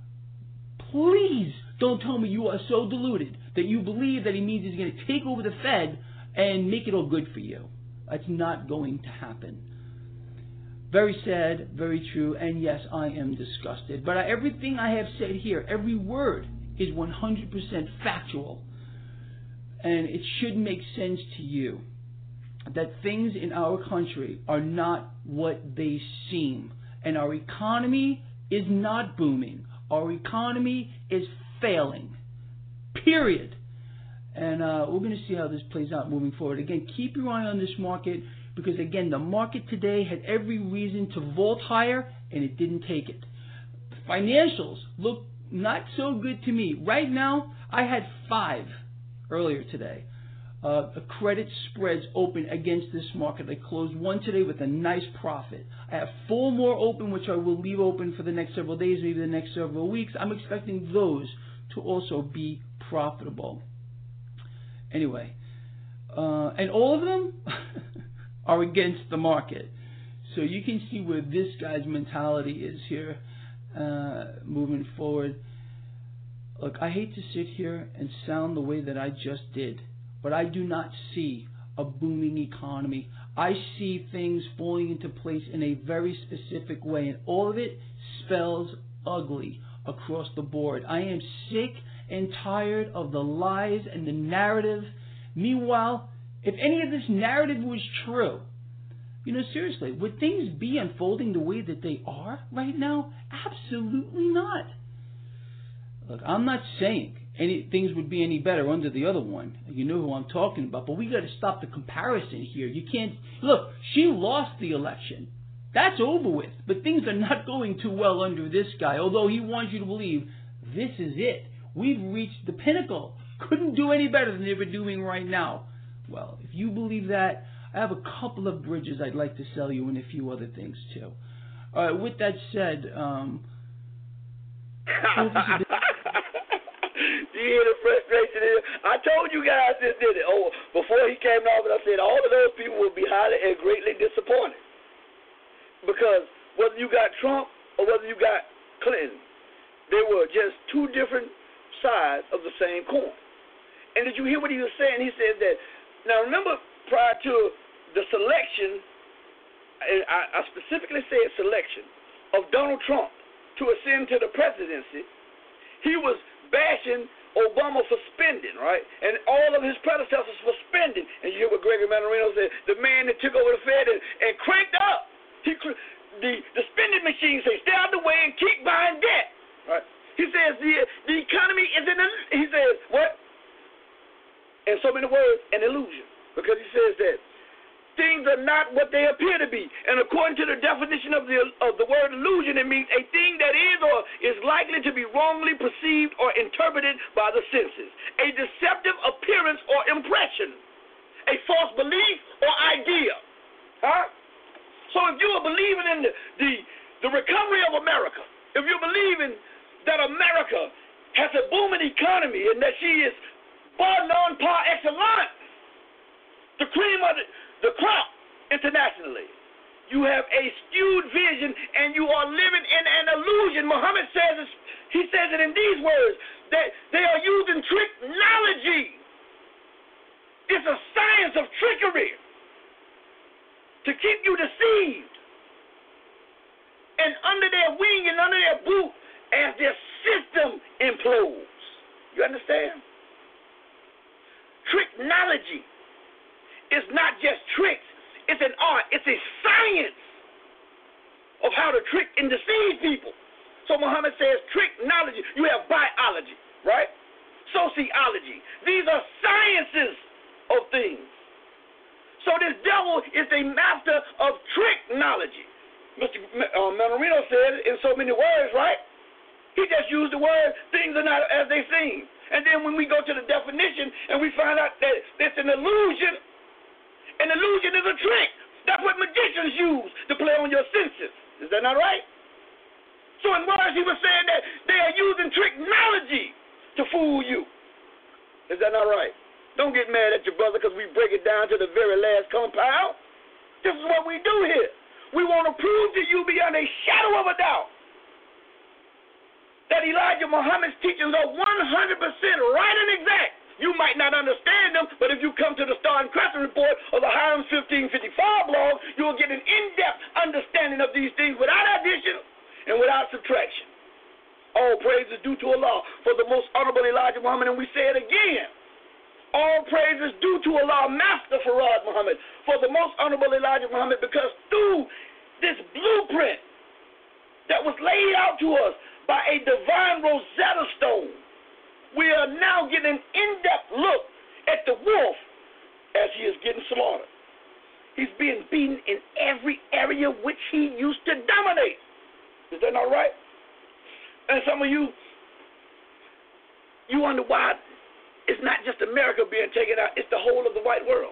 [SPEAKER 4] Please don't tell me you are so deluded that you believe that he means he's going to take over the Fed and make it all good for you. That's not going to happen. Very sad, very true, and yes, I am disgusted. But everything I have said here, every word is 100% factual, and it should make sense to you that things in our country are not what they seem. And our economy is not booming. Our economy is failing. Period. And we're going to see how this plays out moving forward. Again, keep your eye on this market because, again, the market today had every reason to vault higher, and it didn't take it. Financials look not so good to me. Right now, I had 5 earlier today. Credit spreads open against this market. I closed one today with a nice profit. I have 4 more open, which I will leave open for the next several days, maybe the next several weeks. I'm expecting those to also be profitable. Anyway, and all of them are against the market. So you can see where this guy's mentality is here moving forward. Look, I hate to sit here and sound the way that I just did, but I do not see a booming economy. I see things falling into place in a very specific way, and all of it spells ugly across the board. I am sick and tired of the lies and the narrative. Meanwhile, if any of this narrative was true, seriously, would things be unfolding the way that they are right now? Absolutely not. Look, I'm not saying things would be any better under the other one. You know who I'm talking about. But we got to stop the comparison here. You can't... Look, she lost the election. That's over with. But things are not going too well under this guy, although he wants you to believe this is it. We've reached the pinnacle. Couldn't do any better than they were doing right now. Well, if you believe that, I have a couple of bridges I'd like to sell you and a few other things, too. All right, with that said...
[SPEAKER 3] You hear the frustration here? I told you guys this, didn't it? Oh, before he came off, and I said all of those people will be highly and greatly disappointed. Because whether you got Trump or whether you got Clinton, they were just 2 different sides of the same coin. And did you hear what he was saying? He said that, now remember prior to the selection, I specifically said selection, of Donald Trump to ascend to the presidency, he was bashing Obama for spending, right? And all of his predecessors for spending. And you hear what Gregory Mannarino said, the man that took over the Fed and cranked up. The spending machine says, stay out of the way and keep buying debt, right? He says the economy is he says, what? In so many words, an illusion. Because he says that things are not what they appear to be. And according to the definition of the word illusion, it means a thing that is or is likely to be wrongly perceived or interpreted by the senses. A deceptive appearance or impression. A false belief or idea. Huh? So if you are believing in the recovery of America, if you're believing that America has a booming economy and that she is bar none par excellence, the cream of the crop internationally. You have a skewed vision, and you are living in an illusion. Muhammad says it in these words, that they are using tricknology. It's a science of trickery to keep you deceived and under their wing and under their boot as their system implodes. You understand? Tricknology is not just tricks. It's an art. It's a science of how to trick and deceive people. So Muhammad says tricknology. You have biology, right? Sociology. These are sciences of things. So this devil is a master of tricknology. Mr. Menorino said it in so many words, right? He just used the word, things are not as they seem. And then when we go to the definition and we find out that it's an illusion is a trick. That's what magicians use to play on your senses. Is that not right? So in words, he was saying that they are using tricknology to fool you. Is that not right? Don't get mad at your brother because we break it down to the very last compound. This is what we do here. We want to prove to you beyond a shadow of a doubt that Elijah Muhammad's teachings are 100% right and exact. You might not understand them, but if you come to the Star and Crescent report or the Hiram's 1555 blog, you will get an in-depth understanding of these things without addition and without subtraction. All praise is due to Allah for the most honorable Elijah Muhammad, and we say it again. All praise is due to Allah, Master Farad Muhammad, for the most honorable Elijah Muhammad, because through this blueprint that was laid out to us by a divine Rosetta Stone, we are now getting an in-depth look at the wolf as he is getting slaughtered. He's being beaten in every area which he used to dominate. Is that not right? And some of you wonder why it's not just America being taken out, it's the whole of the white world.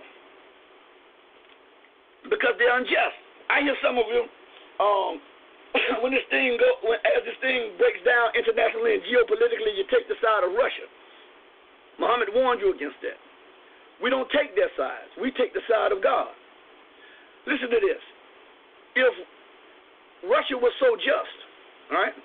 [SPEAKER 3] Because they're unjust. I hear some of you, as this thing breaks down internationally and geopolitically, you take the side of Russia. Muhammad warned you against that. We don't take their sides. We take the side of God. Listen to this. If Russia was so just, all right,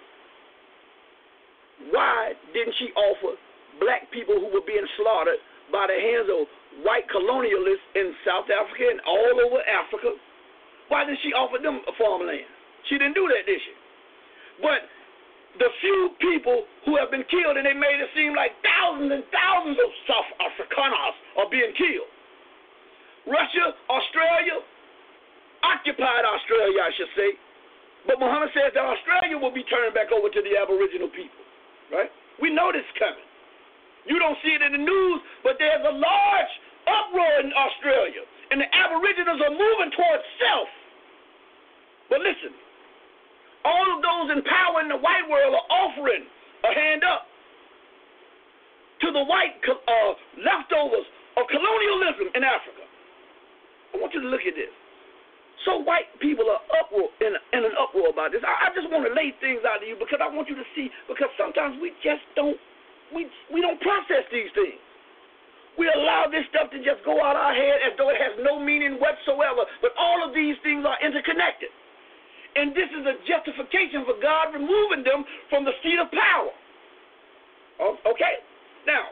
[SPEAKER 3] why didn't she offer black people who were being slaughtered by the hands of white colonialists in South Africa and all over Africa? Why didn't she offer them a farmland? She didn't do that, did she? But the few people who have been killed, and they made it seem like thousands and thousands of South Afrikaners are being killed. Russia, Australia, occupied Australia, I should say. But Muhammad says that Australia will be turned back over to the Aboriginal people, right? We know this coming. You don't see it in the news, but there's a large uproar in Australia, and the Aboriginals are moving towards self. But listen, all of those in power in the white world are offering a hand up to the white leftovers of colonialism in Africa. I want you to look at this. So white people are in an uproar about this. I just want to lay things out to you because I want you to see, because sometimes we just don't, we don't process these things. We allow this stuff to just go out our head as though it has no meaning whatsoever. But all of these things are interconnected. And this is a justification for God removing them from the seat of power. Okay? Now,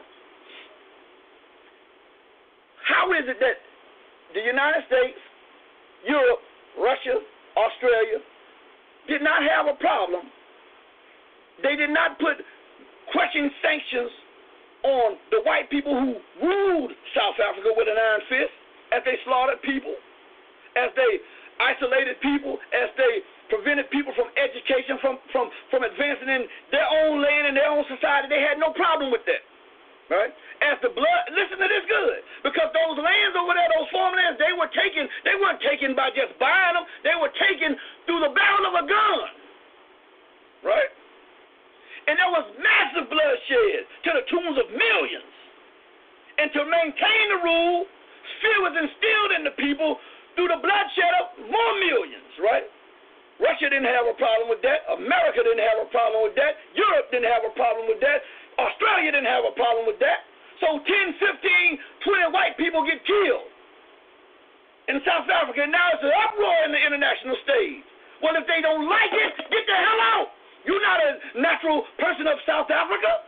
[SPEAKER 3] how is it that the United States, Europe, Russia, Australia did not have a problem? They did not put crushing sanctions on the white people who ruled South Africa with an iron fist, as they slaughtered people, as they isolated people, as they prevented people from education, from advancing in their own land and their own society. They had no problem with that, right? As the blood, listen to this good, because those lands over there, those farmlands, they weren't taken by just buying them. They were taken through the barrel of a gun, right? And there was massive bloodshed to the tunes of millions. And to maintain the rule, fear was instilled in the people through the bloodshed of more millions, right? Russia didn't have a problem with that. America didn't have a problem with that. Europe didn't have a problem with that. Australia didn't have a problem with that. So 10, 15, 20 white people get killed in South Africa, and now it's an uproar in the international stage. Well, if they don't like it, get the hell out. You're not a natural person of South Africa.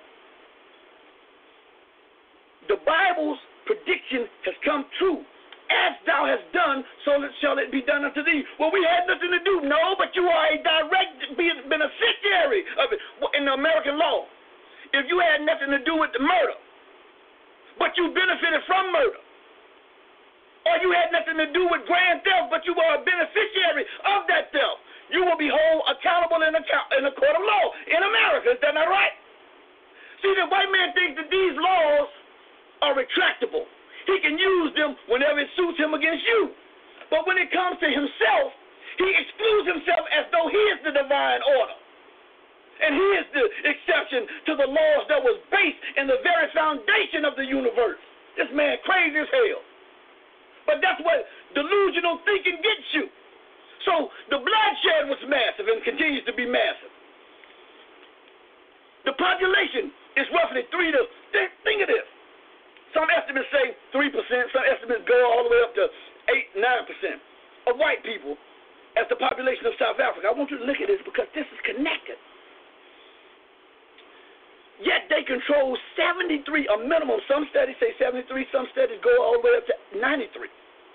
[SPEAKER 3] The Bible's prediction has come true. As thou hast done, so shall it be done unto thee. Well, we had nothing to do. No, but you are a direct beneficiary of it in the American law. If you had nothing to do with the murder, but you benefited from murder, or you had nothing to do with grand theft, but you were a beneficiary of that theft, you will be held accountable in a court of law in America. Is that not right? See, the white man thinks that these laws are retractable. He can use them whenever it suits him against you. But when it comes to himself, he excludes himself as though he is the divine order. And he is the exception to the laws that was based in the very foundation of the universe. This man crazy as hell. But that's what delusional thinking gets you. So the bloodshed was massive and continues to be massive. The population is roughly think of this. Some estimates say 3%, some estimates go all the way up to 8-9% of white people as the population of South Africa. I want you to look at this because this is connected. Yet they control 73, a minimum. Some studies say 73, some studies go all the way up to 93%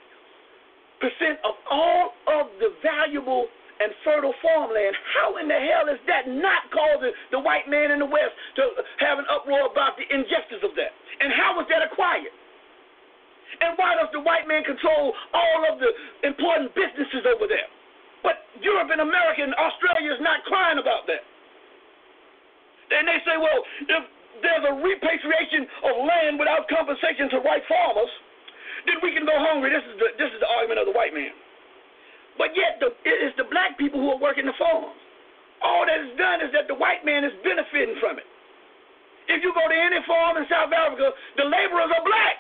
[SPEAKER 3] of all of the valuable and fertile farmland. How in the hell is that not causing the white man in the West to have an uproar about the injustice of that? And how was that acquired? And why does the white man control all of the important businesses over there? But Europe and America and Australia is not crying about that. And they say, well, if there's a repatriation of land without compensation to white farmers, then we can go hungry. This is the argument of the white man. But yet it is the black people who are working the farms. All that is done is that the white man is benefiting from it. If you go to any farm in South Africa, the laborers are black.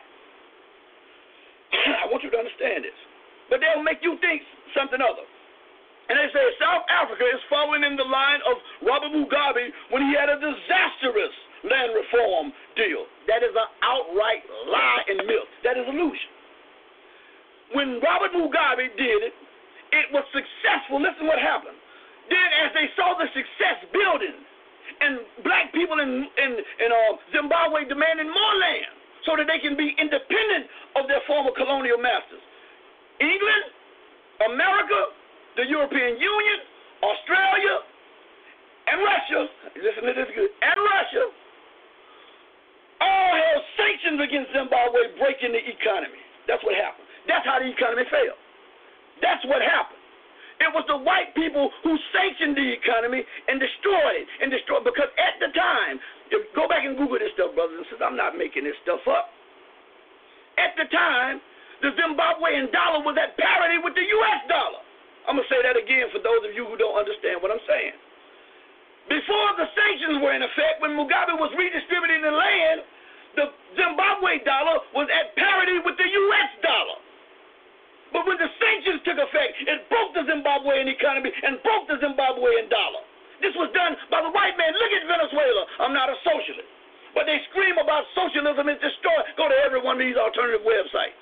[SPEAKER 3] I want you to understand this. But they'll make you think something other. And they say South Africa is following in the line of Robert Mugabe when he had a disastrous land reform deal. That is an outright lie and myth. That is illusion. When Robert Mugabe did it, it was successful. Listen what happened. Then as they saw the success building, and black people in Zimbabwe demanding more land so that they can be independent of their former colonial masters. England, America, the European Union, Australia, and Russia, listen to this good, and Russia, all held sanctions against Zimbabwe, breaking the economy. That's what happened. That's how the economy failed. That's what happened. It was the white people who sanctioned the economy and destroyed it. Because at the time, go back and Google this stuff, brothers and sisters. I'm not making this stuff up. At the time, the Zimbabwean dollar was at parity with the U.S. dollar. I'm going to say that again for those of you who don't understand what I'm saying. Before the sanctions were in effect, when Mugabe was redistributing the land, the Zimbabwe dollar was at parity with the U.S. dollar. But when the sanctions took effect, it broke the Zimbabwean economy and broke the Zimbabwean dollar. This was done by the white man. Look at Venezuela. I'm not a socialist. But they scream about socialism is destroyed. Go to every one of these alternative websites.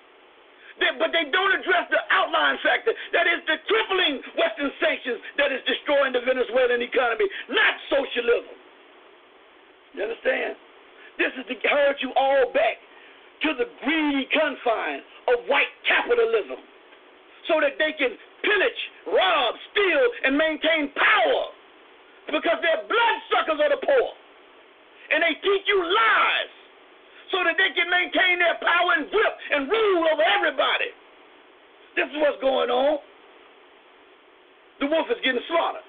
[SPEAKER 3] But they don't address the outlying factor. That is the crippling Western sanctions that is destroying the Venezuelan economy, not socialism. You understand? This is to herd you all back to the greedy confines of white capitalism so that they can pillage, rob, steal, and maintain power because they're bloodsuckers of the poor. And they teach you lies so that they can maintain their power and grip and rule over everybody. This is what's going on. The wolf is getting slaughtered.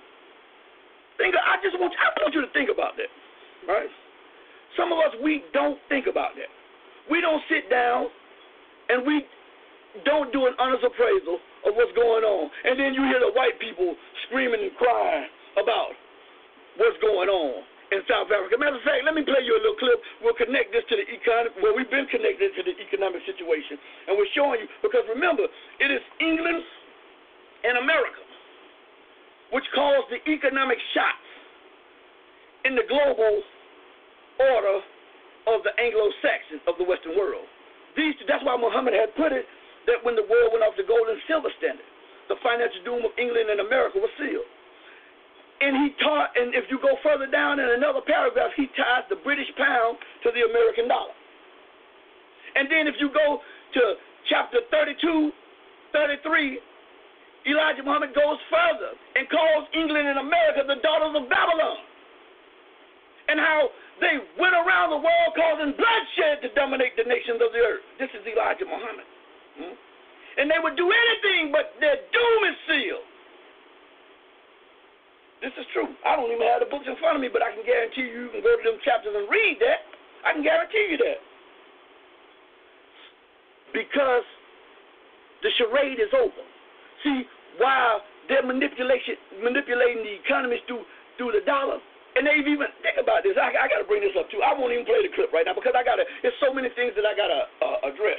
[SPEAKER 3] I want you to think about that, right? Some of us, we don't think about that. We don't sit down and we don't do an honest appraisal of what's going on. And then you hear the white people screaming and crying about what's going on in South Africa. Matter of fact, let me play you a little clip. We'll connect this to the economic, well, we've been connected to the economic situation. And we're showing you, because remember, it is England and America which caused the economic shots in the global order of the Anglo-Saxons of the Western world. That's why Muhammad had put it that when the world went off the gold and silver standard, the financial doom of England and America was sealed. And he taught, and if you go further down in another paragraph, he ties the British pound to the American dollar. And then if you go to chapter 32, 33, Elijah Muhammad goes further and calls England and America the daughters of Babylon. And how they went around the world causing bloodshed to dominate the nations of the earth. This is Elijah Muhammad. And they would do anything, but their doom is sealed. This is true. I don't even have the books in front of me, but I can guarantee you can go to them chapters and read that. I can guarantee you that. Because the charade is over. See, while they're manipulating the economies through the dollar, and they've even, think about this, I got to bring this up too. I won't even play the clip right now because there's so many things that I got to address.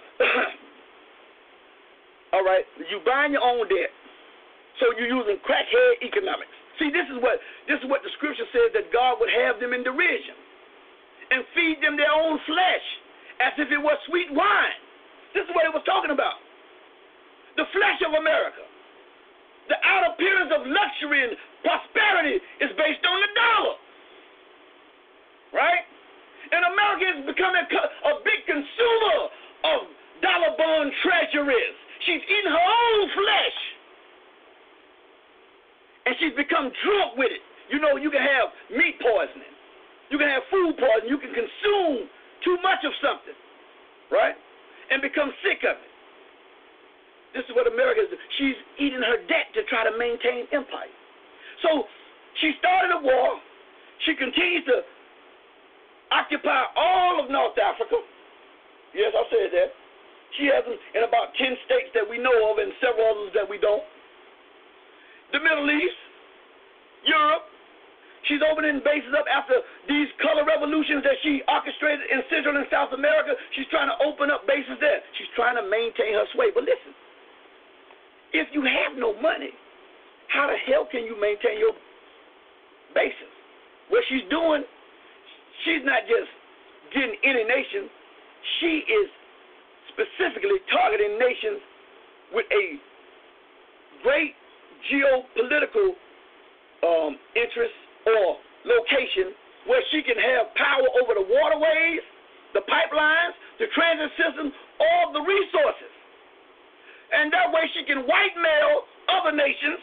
[SPEAKER 3] All right, you buying your own debt, so you're using crackhead economics. See, this is what the scripture says, that God would have them in derision and feed them their own flesh as if it was sweet wine. This is what it was talking about. The flesh of America. The outer appearance of luxury and prosperity is based on the dollar. Right? And America is becoming a big consumer of dollar bond treasuries. She's eating her own flesh. And she's become drunk with it. You know, you can have meat poisoning. You can have food poisoning. You can consume too much of something, right? And become sick of it. This is what America is doing. She's eating her debt to try to maintain empire. So she started a war. She continues to occupy all of North Africa. Yes, I said that. She has them in about 10 states that we know of and several others that we don't. The Middle East, Europe. She's opening bases up after these color revolutions that she orchestrated in Central and South America. She's trying to open up bases there. She's trying to maintain her sway. But listen, if you have no money, how the hell can you maintain your bases? What she's doing, she's not just getting any nation. She is specifically targeting nations with a great geopolitical interest or location where she can have power over the waterways, the pipelines, the transit system, all the resources. And that way she can whitemail other nations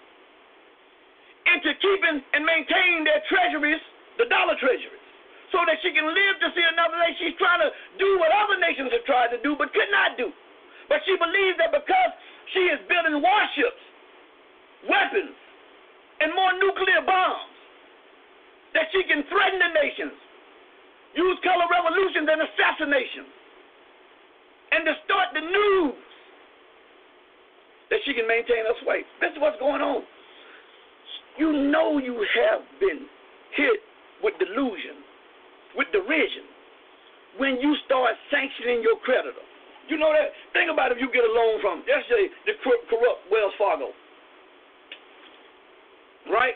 [SPEAKER 3] into keeping and maintaining their treasuries, the dollar treasuries, so that she can live to see another day. She's trying to do what other nations have tried to do but could not do. But she believes that because she is building warships, weapons, and more nuclear bombs, that she can threaten the nations, use color revolutions and assassinations, and distort the news, that she can maintain her sway. This is what's going on. You know you have been hit with delusion, with derision, when you start sanctioning your creditor. You know that? Think about if you get a loan from, let's say, the corrupt Wells Fargo. Right?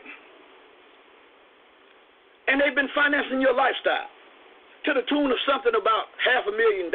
[SPEAKER 3] And they've been financing your lifestyle to the tune of something about $500,000.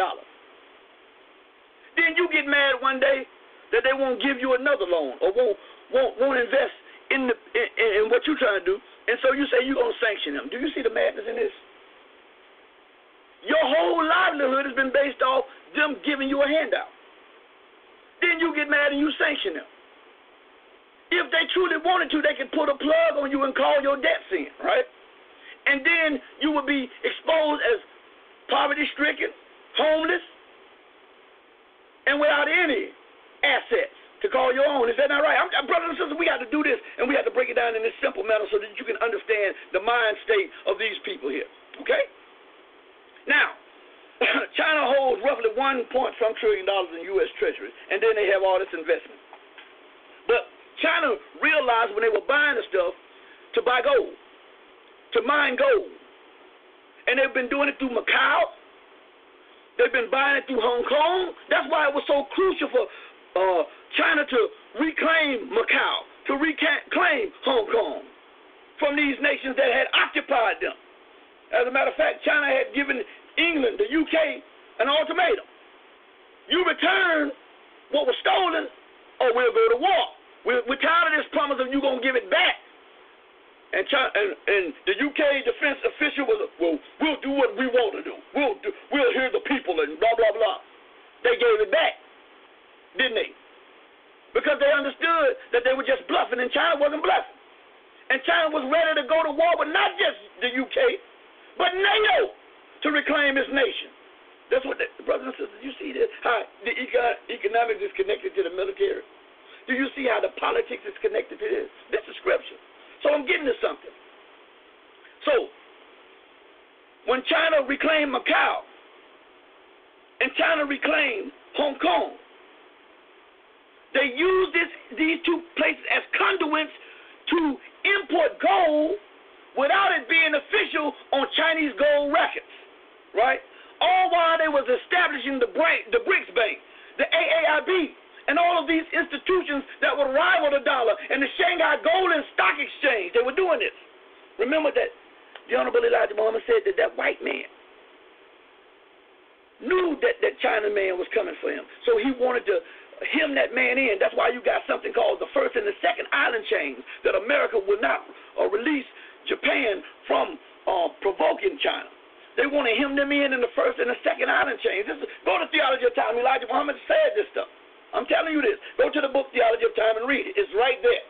[SPEAKER 3] Then you get mad one day that they won't give you another loan or won't invest in what you're trying to do, and so you say you're going to sanction them. Do you see the madness in this? Your whole livelihood has been based off them giving you a handout. Then you get mad and you sanction them. If they truly wanted to, they could put a plug on you and call your debts in, right? And then you would be exposed as poverty-stricken, homeless, and without any assets to call your own. Is that not right? Brothers and sisters, we got to do this, and we have to break it down in this simple manner so that you can understand the mind state of these people here, okay? Now, China holds roughly $1.some trillion in U.S. Treasury, and then they have all this investment. But China realized when they were buying the stuff to buy gold, to mine gold. And they've been doing it through Macau. They've been buying it through Hong Kong. That's why it was so crucial for China to reclaim Macau, to reclaim Hong Kong from these nations that had occupied them. As a matter of fact, China had given England, the UK, an ultimatum. you return what was stolen, or we'll go to war. We're tired of this promise of you going to give it back. And the UK defense official was, well, we'll do what we want to do. We'll hear the people and blah, blah, blah. They gave it back, didn't they? Because they understood that they were just bluffing, and China wasn't bluffing. And China was ready to go to war with not just the UK, but NATO to reclaim its nation. That's what, brothers and sisters, you see this, how the economics is connected to the military? Do you see how the politics is connected to this? This is scripture. So I'm getting to something. So, when China reclaimed Macau, and China reclaimed Hong Kong, they used these two places as conduits to import gold without it being official on Chinese gold records, right? All while they was establishing the BRICS Bank, the AAIB, and all of these institutions that would rival the dollar, and the Shanghai Gold and Stock Exchange. They were doing this. Remember that the Honorable Elijah Muhammad said that white man knew that China man was coming for him, so he wanted to hem that man in. That's why you got something called the first and the second island chains, that America will not release Japan from provoking China. They want to hem them in the first and the second island chains. Go to Theology of Time. Elijah Muhammad said this stuff. I'm telling you this. Go to the book Theology of Time and read it. It's right there.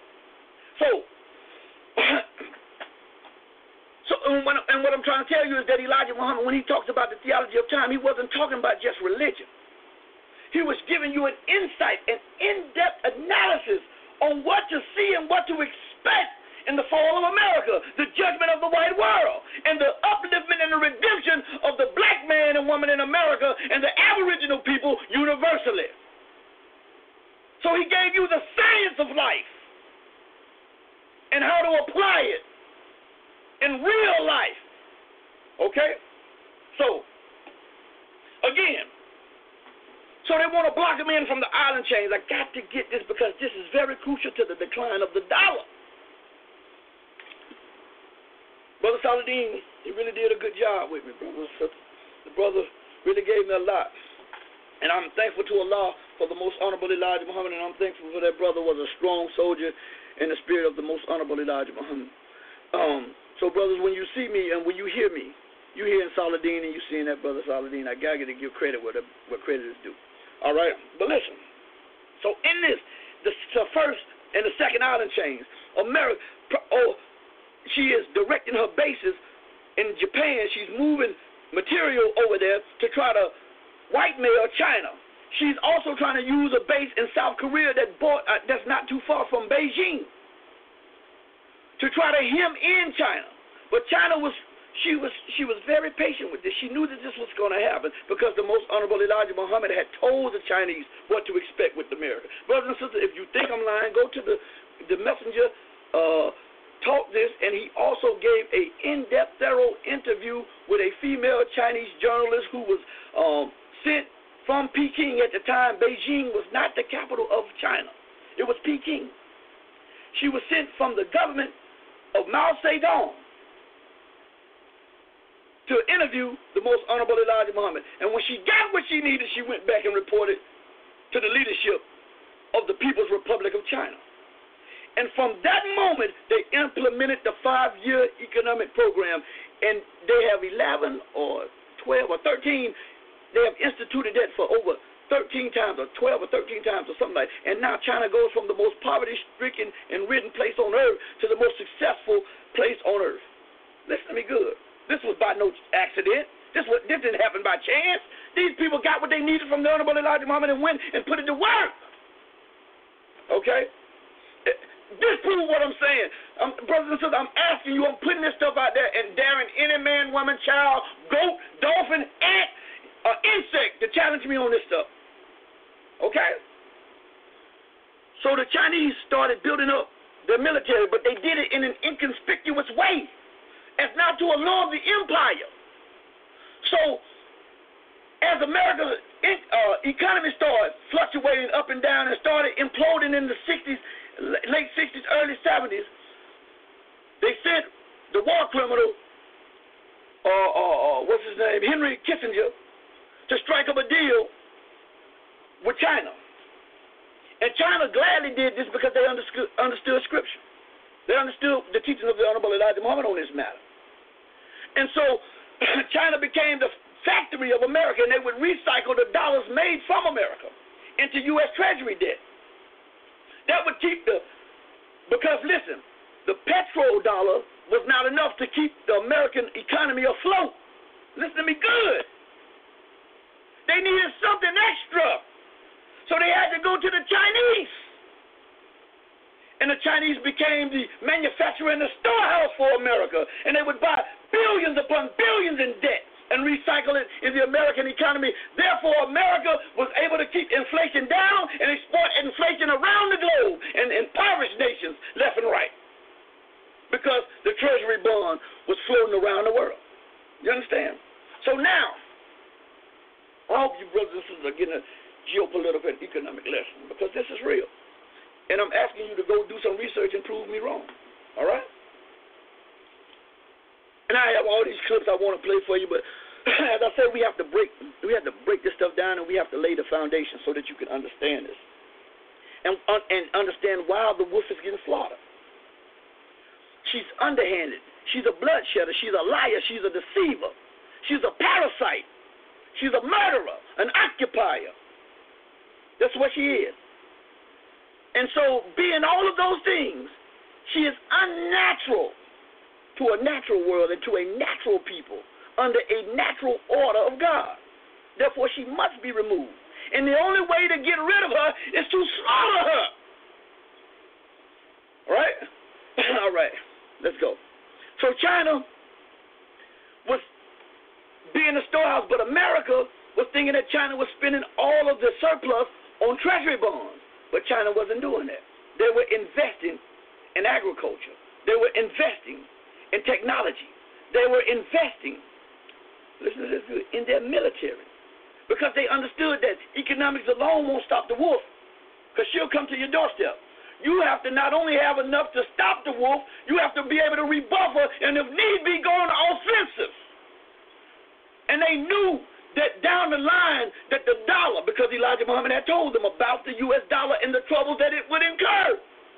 [SPEAKER 3] And what I'm trying to tell you is that Elijah Muhammad, when he talks about the theology of time, he wasn't talking about just religion. He was giving you an insight, an in-depth analysis on what to see and what to expect in the fall of America, the judgment of the white world, and the upliftment and the redemption of the black man and woman in America and the aboriginal people universally. So he gave you the science of life and how to apply it in real life. Okay? So, again, so they want to block him in from the island chains. I got to get this because this is very crucial to the decline of the dollar. Brother Saladin, he really did a good job with me, brother. The brother really gave me a lot. And I'm thankful to Allah for the most honorable Elijah Muhammad, and I'm thankful for that brother was a strong soldier in the spirit of the most honorable Elijah Muhammad. So, brothers, when you see me and when you hear me, you hearing Saladin and you seeing that brother Saladin, I got to give credit where credit is due. All right? But listen. So in the first and the second island chains, America, she is directing her bases in Japan. She's moving material over there to try to whitemail China. She's also trying to use a base in South Korea that's not too far from Beijing to try to hem in China. But China was very patient with this. She knew that this was going to happen because the most honorable Elijah Muhammad had told the Chinese what to expect with America. Brothers and sisters, if you think I'm lying, go to the messenger, taught this, and he also gave a in-depth, thorough interview with a female Chinese journalist who was sent from Peking at the time. Beijing was not the capital of China. It was Peking. She was sent from the government of Mao Zedong to interview the most honorable Elijah Muhammad. And when she got what she needed, she went back and reported to the leadership of the People's Republic of China. And from that moment, they implemented the 5-year economic program, and they have 11 or 12 or 13. They have instituted that for over 13 times or 12 or 13 times or something like that. And now China goes from the most poverty-stricken and ridden place on earth to the most successful place on earth. Listen to me good. This was by no accident. This didn't happen by chance. These people got what they needed from the Honorable Elijah Muhammad and went and put it to work. Okay? This proves what I'm saying. Brothers and sisters, I'm asking you, I'm putting this stuff out there and daring any man, woman, child, goat, dolphin, ant, or insect to challenge me on this stuff. Okay? So the Chinese started building up their military, but they did it in an inconspicuous way as not to alarm the empire. So as America's economy started fluctuating up and down and started imploding in the 60s, late 60s, early 70s, they sent the war criminal, what's his name, Henry Kissinger, to strike up a deal with China. And China gladly did this because they understood Scripture. They understood the teaching of the Honorable Elijah Muhammad on this matter. And so China became the factory of America, and they would recycle the dollars made from America into U.S. Treasury debt. That would keep because listen, the petrodollar was not enough to keep the American economy afloat. Listen to me good. They needed something extra. So they had to go to the Chinese. And the Chinese became the manufacturer and the storehouse for America. And they would buy billions upon billions in debt and recycle it in the American economy. Therefore, America was able to keep inflation down and export inflation around the globe and impoverish nations left and right. Because the Treasury bond was floating around the world. You understand? So now, I hope you brothers and sisters are getting a geopolitical and economic lesson, because this is real. And I'm asking you to go do some research and prove me wrong. All right? And I have all these clips I want to play for you, but as I said, we have to break this stuff down, and we have to lay the foundation so that you can understand this. And understand why the wolf is getting slaughtered. She's underhanded. She's a bloodshedder. She's a liar. She's a deceiver. She's a parasite. She's a murderer, an occupier. That's what she is. And so, being all of those things, she is unnatural to a natural world and to a natural people under a natural order of God. Therefore, she must be removed. And the only way to get rid of her is to slaughter her. All right? All right. Let's go. So China was being a storehouse, but America was thinking that China was spending all of the surplus on treasury bonds. But China wasn't doing that. They were investing in agriculture. They were investing in technology. They were investing, listen to this good, in their military. Because they understood that economics alone won't stop the wolf, because she'll come to your doorstep. You have to not only have enough to stop the wolf, you have to be able to rebuff her, and if need be, go on the offensive. And they knew that down the line that the dollar, because Elijah Muhammad had told them about the U.S. dollar and the troubles that it would incur.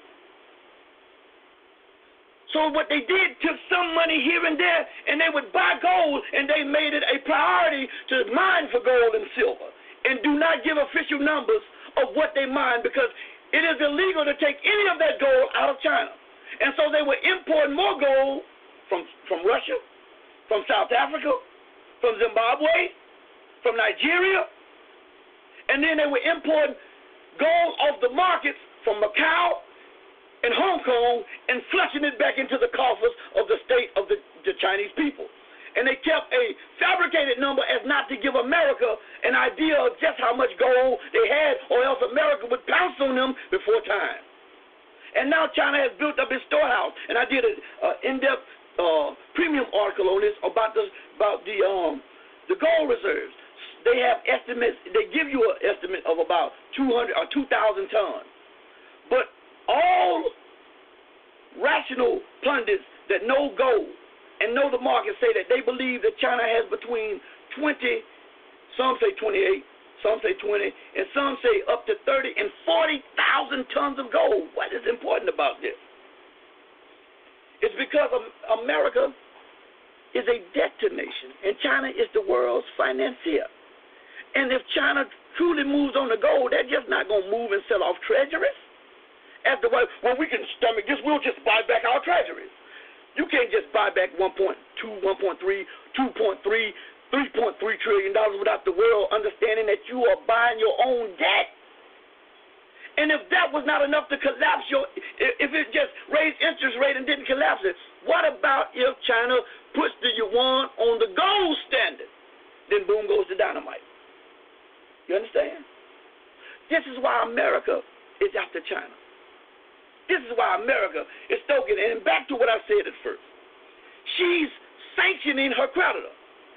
[SPEAKER 3] So what they did, took some money here and there, and they would buy gold, and they made it a priority to mine for gold and silver, and do not give official numbers of what they mine, because it is illegal to take any of that gold out of China. And so they were importing more gold from Russia, from South Africa, from Zimbabwe, from Nigeria, and then they were importing gold off the markets from Macau and Hong Kong and flushing it back into the coffers of the state of the Chinese people. And they kept a fabricated number as not to give America an idea of just how much gold they had, or else America would pounce on them before time. And now China has built up its storehouse, and I did an in-depth premium article on this about the gold reserves. They have estimates. They give you an estimate of about 200 or 2,000 tons. But all rational pundits that know gold and know the market say that they believe that China has between 20, some say 28, some say 20, and some say up to 30 and 40,000 tons of gold. What is important about this? It's because America is a debtor nation, and China is the world's financier. And if China truly moves on the gold, they're just not going to move and sell off treasuries. After well, we can stomach this, we'll just buy back our treasuries. You can't just buy back 1.2, 1.3, 2.3, $3.3 trillion without the world understanding that you are buying your own debt. And if that was not enough to collapse if it just raised interest rate and didn't collapse it, what about if China puts the yuan on the gold standard? Then boom goes the dynamite. You understand? This is why America is after China. This is why America is stoking. And back to what I said at first. She's sanctioning her creditor.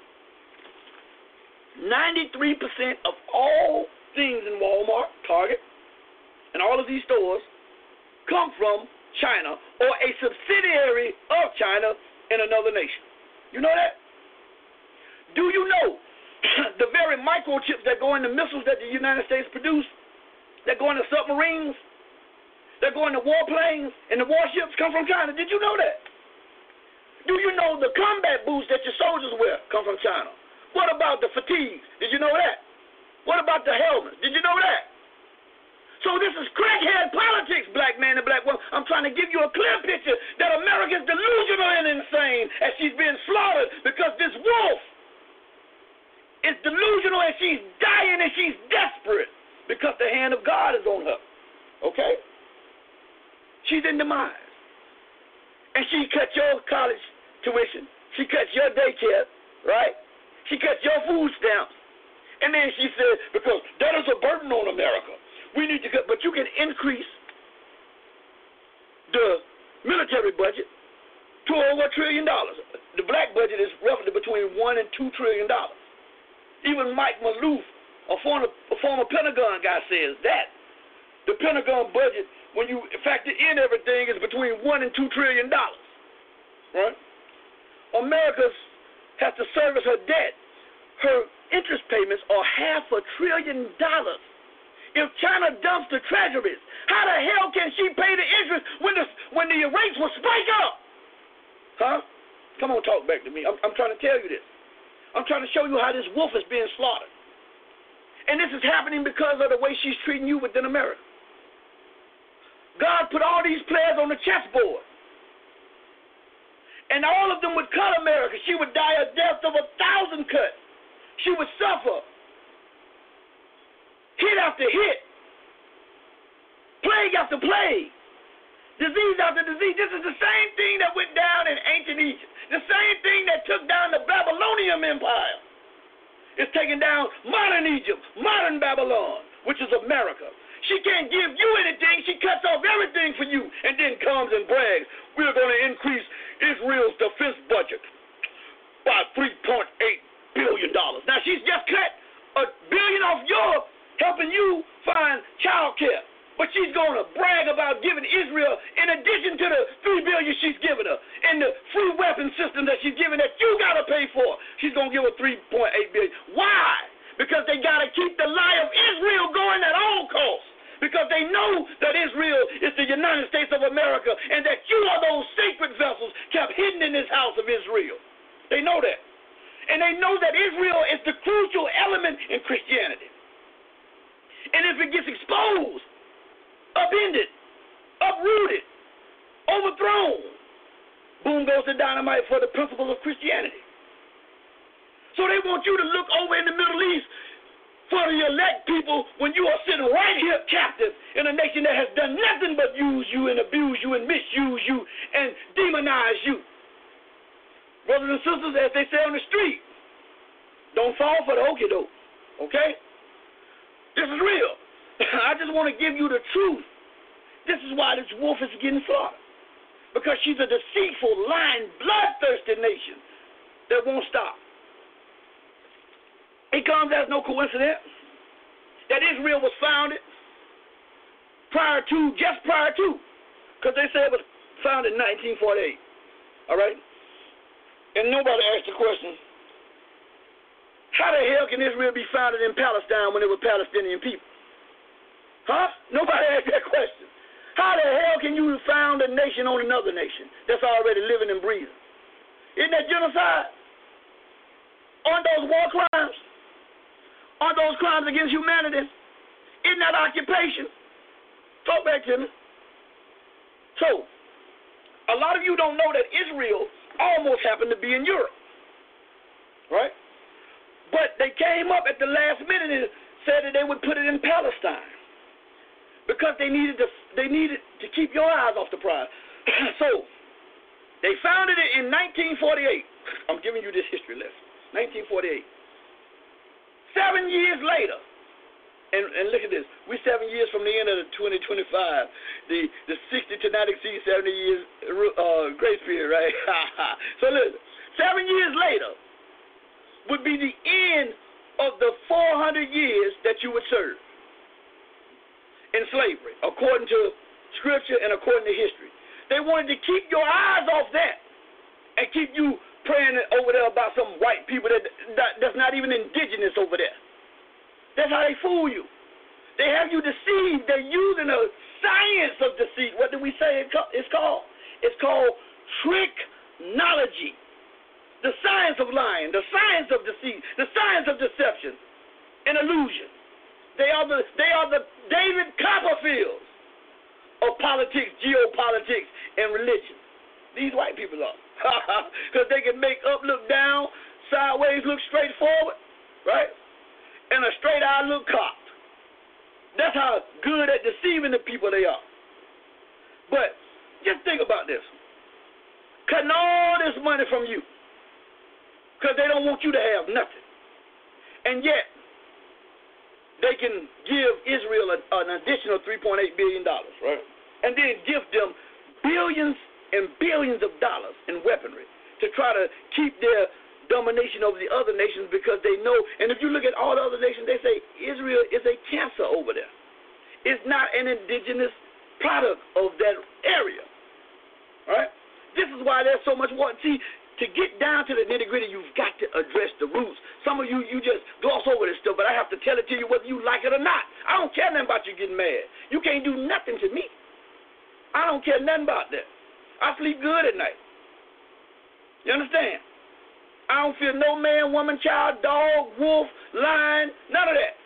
[SPEAKER 3] 93% of all things in Walmart, Target, and all of these stores come from China or a subsidiary of China in another nation. You know that? Do you know the very microchips that go in the missiles that the United States produce, that go in the submarines, that go in the warplanes and the warships come from China. Did you know that? Do you know the combat boots that your soldiers wear come from China? What about the fatigues? Did you know that? What about the helmets? Did you know that? So this is crackhead politics, black man and black woman. I'm trying to give you a clear picture that America's delusional and insane as she's being slaughtered because this wolf is delusional and she's dying and she's desperate because the hand of God is on her. Okay? She's in demise. And she cut your college tuition. She cut your daycare, right? She cut your food stamps. And then she said, because that is a burden on America. We need to cut, but you can increase the military budget to over $1 trillion. The black budget is roughly between $1 and $2 trillion. Even Mike Maloof, a former Pentagon guy, says that the Pentagon budget, when you factor in everything, is between $1 and $2 trillion. Right? America has to service her debt. Her interest payments are $500 billion. If China dumps the treasuries, how the hell can she pay the interest when the rates will spike up? Huh? Come on, talk back to me. I'm trying to tell you this. I'm trying to show you how this wolf is being slaughtered. And this is happening because of the way she's treating you within America. God put all these players on the chessboard. And all of them would cut America. She would die a death of 1,000 cuts. She would suffer. Hit after hit. Plague after plague. Disease after disease. This is the same thing that went down in ancient Egypt. The same thing that took down the Babylonian Empire. It's taking down modern Egypt, modern Babylon, which is America. She can't give you anything. She cuts off everything for you and then comes and brags, we're going to increase Israel's defense budget by $3.8 billion. Now, she's just cut $1 billion off your helping you find child care. But she's going to brag about giving Israel, in addition to the $3 billion she's given her, and the free weapon system that she's giving that you got to pay for, she's going to give her $3.8 billion. Why? Because they got to keep the lie of Israel going at all costs. Because they know that Israel is the United States of America and that you are those sacred vessels kept hidden in this house of Israel. They know that. And they know that Israel is the crucial element in Christianity. And if it gets exposed, upended, uprooted, overthrown, boom goes the dynamite for the principles of Christianity. So they want you to look over in the Middle East for the elect people when you are sitting right here captive in a nation that has done nothing but use you and abuse you and misuse you and demonize you. Brothers and sisters, as they say on the street, don't fall for the okie doke, okay? This is real. I just want to give you the truth. This is why this wolf is getting slaughtered. Because she's a deceitful, lying, bloodthirsty nation that won't stop. It comes as no coincidence that Israel was founded just prior to, because they say it was founded in 1948. All right? And nobody asked the question, how the hell can Israel be founded in Palestine when it was Palestinian people? Huh? Nobody asked that question. How the hell can you found a nation on another nation that's already living and breathing? Isn't that genocide? Aren't those war crimes? Aren't those crimes against humanity? Isn't that occupation? Talk back to me. So, a lot of you don't know that Israel almost happened to be in Europe. Right? But they came up at the last minute and said that they would put it in Palestine. Because they needed to keep your eyes off the prize. So, they founded it in 1948. I'm giving you this history lesson. 1948. 7 years later, and look at this, we're 7 years from the end of the 2025, the 60 to 90 70 years grace period, right? So listen, 7 years later would be the end of the 400 years that you would serve in slavery, according to scripture and according to history. They wanted to keep your eyes off that and keep you praying over there about some white people that's not even indigenous over there. That's how they fool you. They have you deceived. They're using a science of deceit. What do we say it's called? It's called tricknology. The science of lying, the science of deceit, the science of deception and illusion. They are the David Copperfields of politics, geopolitics, and religion. These white people are. Because they can make up look down, sideways look straight forward, right? And a straight eye look cocked. That's how good at deceiving the people they are. But just think about this. Cutting all this money from you because they don't want you to have nothing. And yet, they can give Israel an additional $3.8 billion, right? And then give them billions and billions of dollars in weaponry to try to keep their domination over the other nations because they know, and if you look at all the other nations, they say Israel is a cancer over there. It's not an indigenous product of that area, right? This is why there's so much war. See, to get down to the nitty-gritty, you've got to address the roots. Some of you just gloss over this stuff, but I have to tell it to you whether you like it or not. I don't care nothing about you getting mad. You can't do nothing to me. I don't care nothing about that. I sleep good at night. You understand? I don't fear no man, woman, child, dog, wolf, lion, none of that.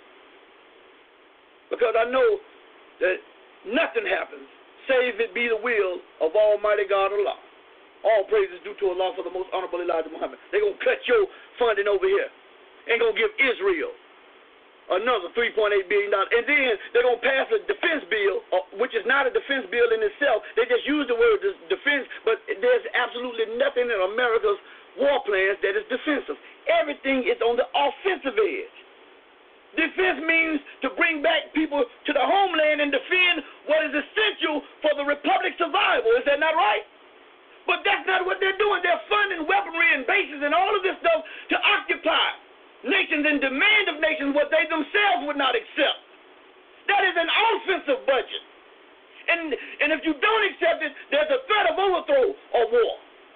[SPEAKER 3] Because I know that nothing happens save it be the will of Almighty God Allah. All praise is due to Allah for the most honorable Elijah Muhammad. They're going to cut your funding over here and going to give Israel another $3.8 billion. And then they're going to pass a defense bill, which is not a defense bill in itself. They just use the word defense, but there's absolutely nothing in America's war plans that is defensive. Everything is on the offensive edge. Defense means to bring back people to the homeland and defend what is essential for the republic's survival. Is that not right? But that's not what they're doing. They're funding weaponry and bases and all of this stuff to occupy nations and demand of nations what they themselves would not accept. That is an offensive budget. And if you don't accept it, there's a threat of overthrow or war.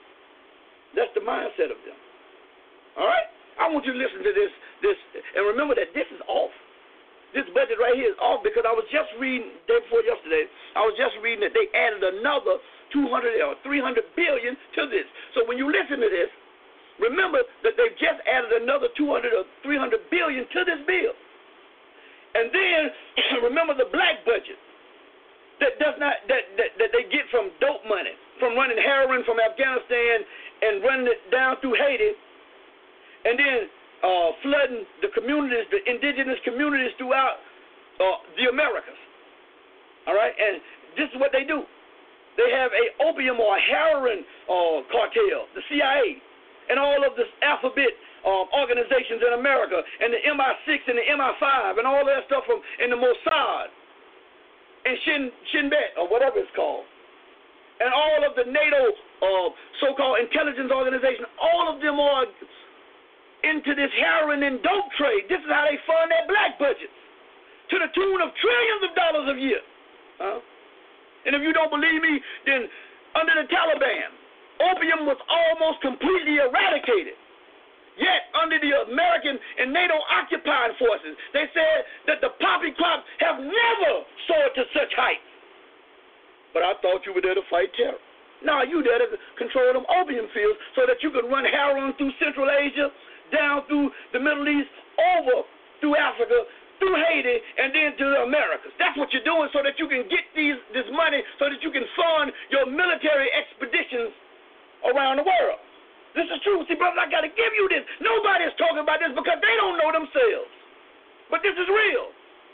[SPEAKER 3] That's the mindset of them. All right? I want you to listen to this, and remember that this is off. This budget right here is off because I was just reading, day before yesterday, I was just reading that they added another 200 or 300 billion to this. So when you listen to this, remember that they've just added another 200 or 300 billion to this bill. And then remember the black budget that they get from dope money, from running heroin from Afghanistan and running it down through Haiti, and then flooding the communities, the indigenous communities throughout the Americas. All right, and this is what they do. They have a opium or a heroin cartel, the CIA, and all of this alphabet organizations in America, and the MI6 and the MI5, and all that stuff from in the Mossad, and Shin Bet, or whatever it's called, and all of the NATO so-called intelligence organizations, all of them are into this heroin and dope trade. This is how they fund their black budgets, to the tune of trillions of dollars a year. And if you don't believe me, then under the Taliban, opium was almost completely eradicated. Yet, under the American and NATO occupying forces, they said that the poppy crops have never soared to such heights. But I thought you were there to fight terror. No, you there to control them opium fields so that you could run heroin through Central Asia, down through the Middle East, over through Africa, through Haiti, and then to the Americas. That's what you're doing so that you can get this money so that you can fund your military expeditions around the world. This is true. See, brother, I got to give you this. Nobody's talking about this because they don't know themselves. But this is real.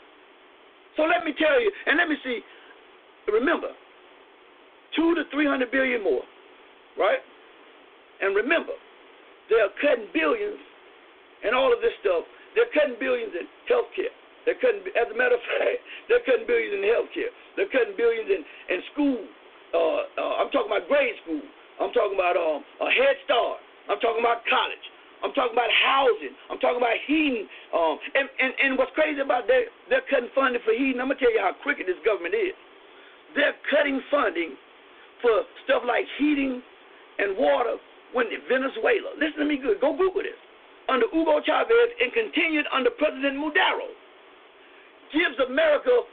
[SPEAKER 3] So let me tell you, and let me see. Remember, 200 to 300 billion more, right? And remember, they're cutting billions and all of this stuff. They're cutting billions in health care. They're cutting, as a matter of fact, they're cutting billions in health care. They're cutting billions in school. I'm talking about grade school. I'm talking about a Head Start. I'm talking about college. I'm talking about housing. I'm talking about heating. And what's crazy about they're cutting funding for heating. I'm going to tell you how crooked this government is. They're cutting funding for stuff like heating and water when Venezuela, listen to me good, go Google this, under Hugo Chavez and continued under President Maduro, gives America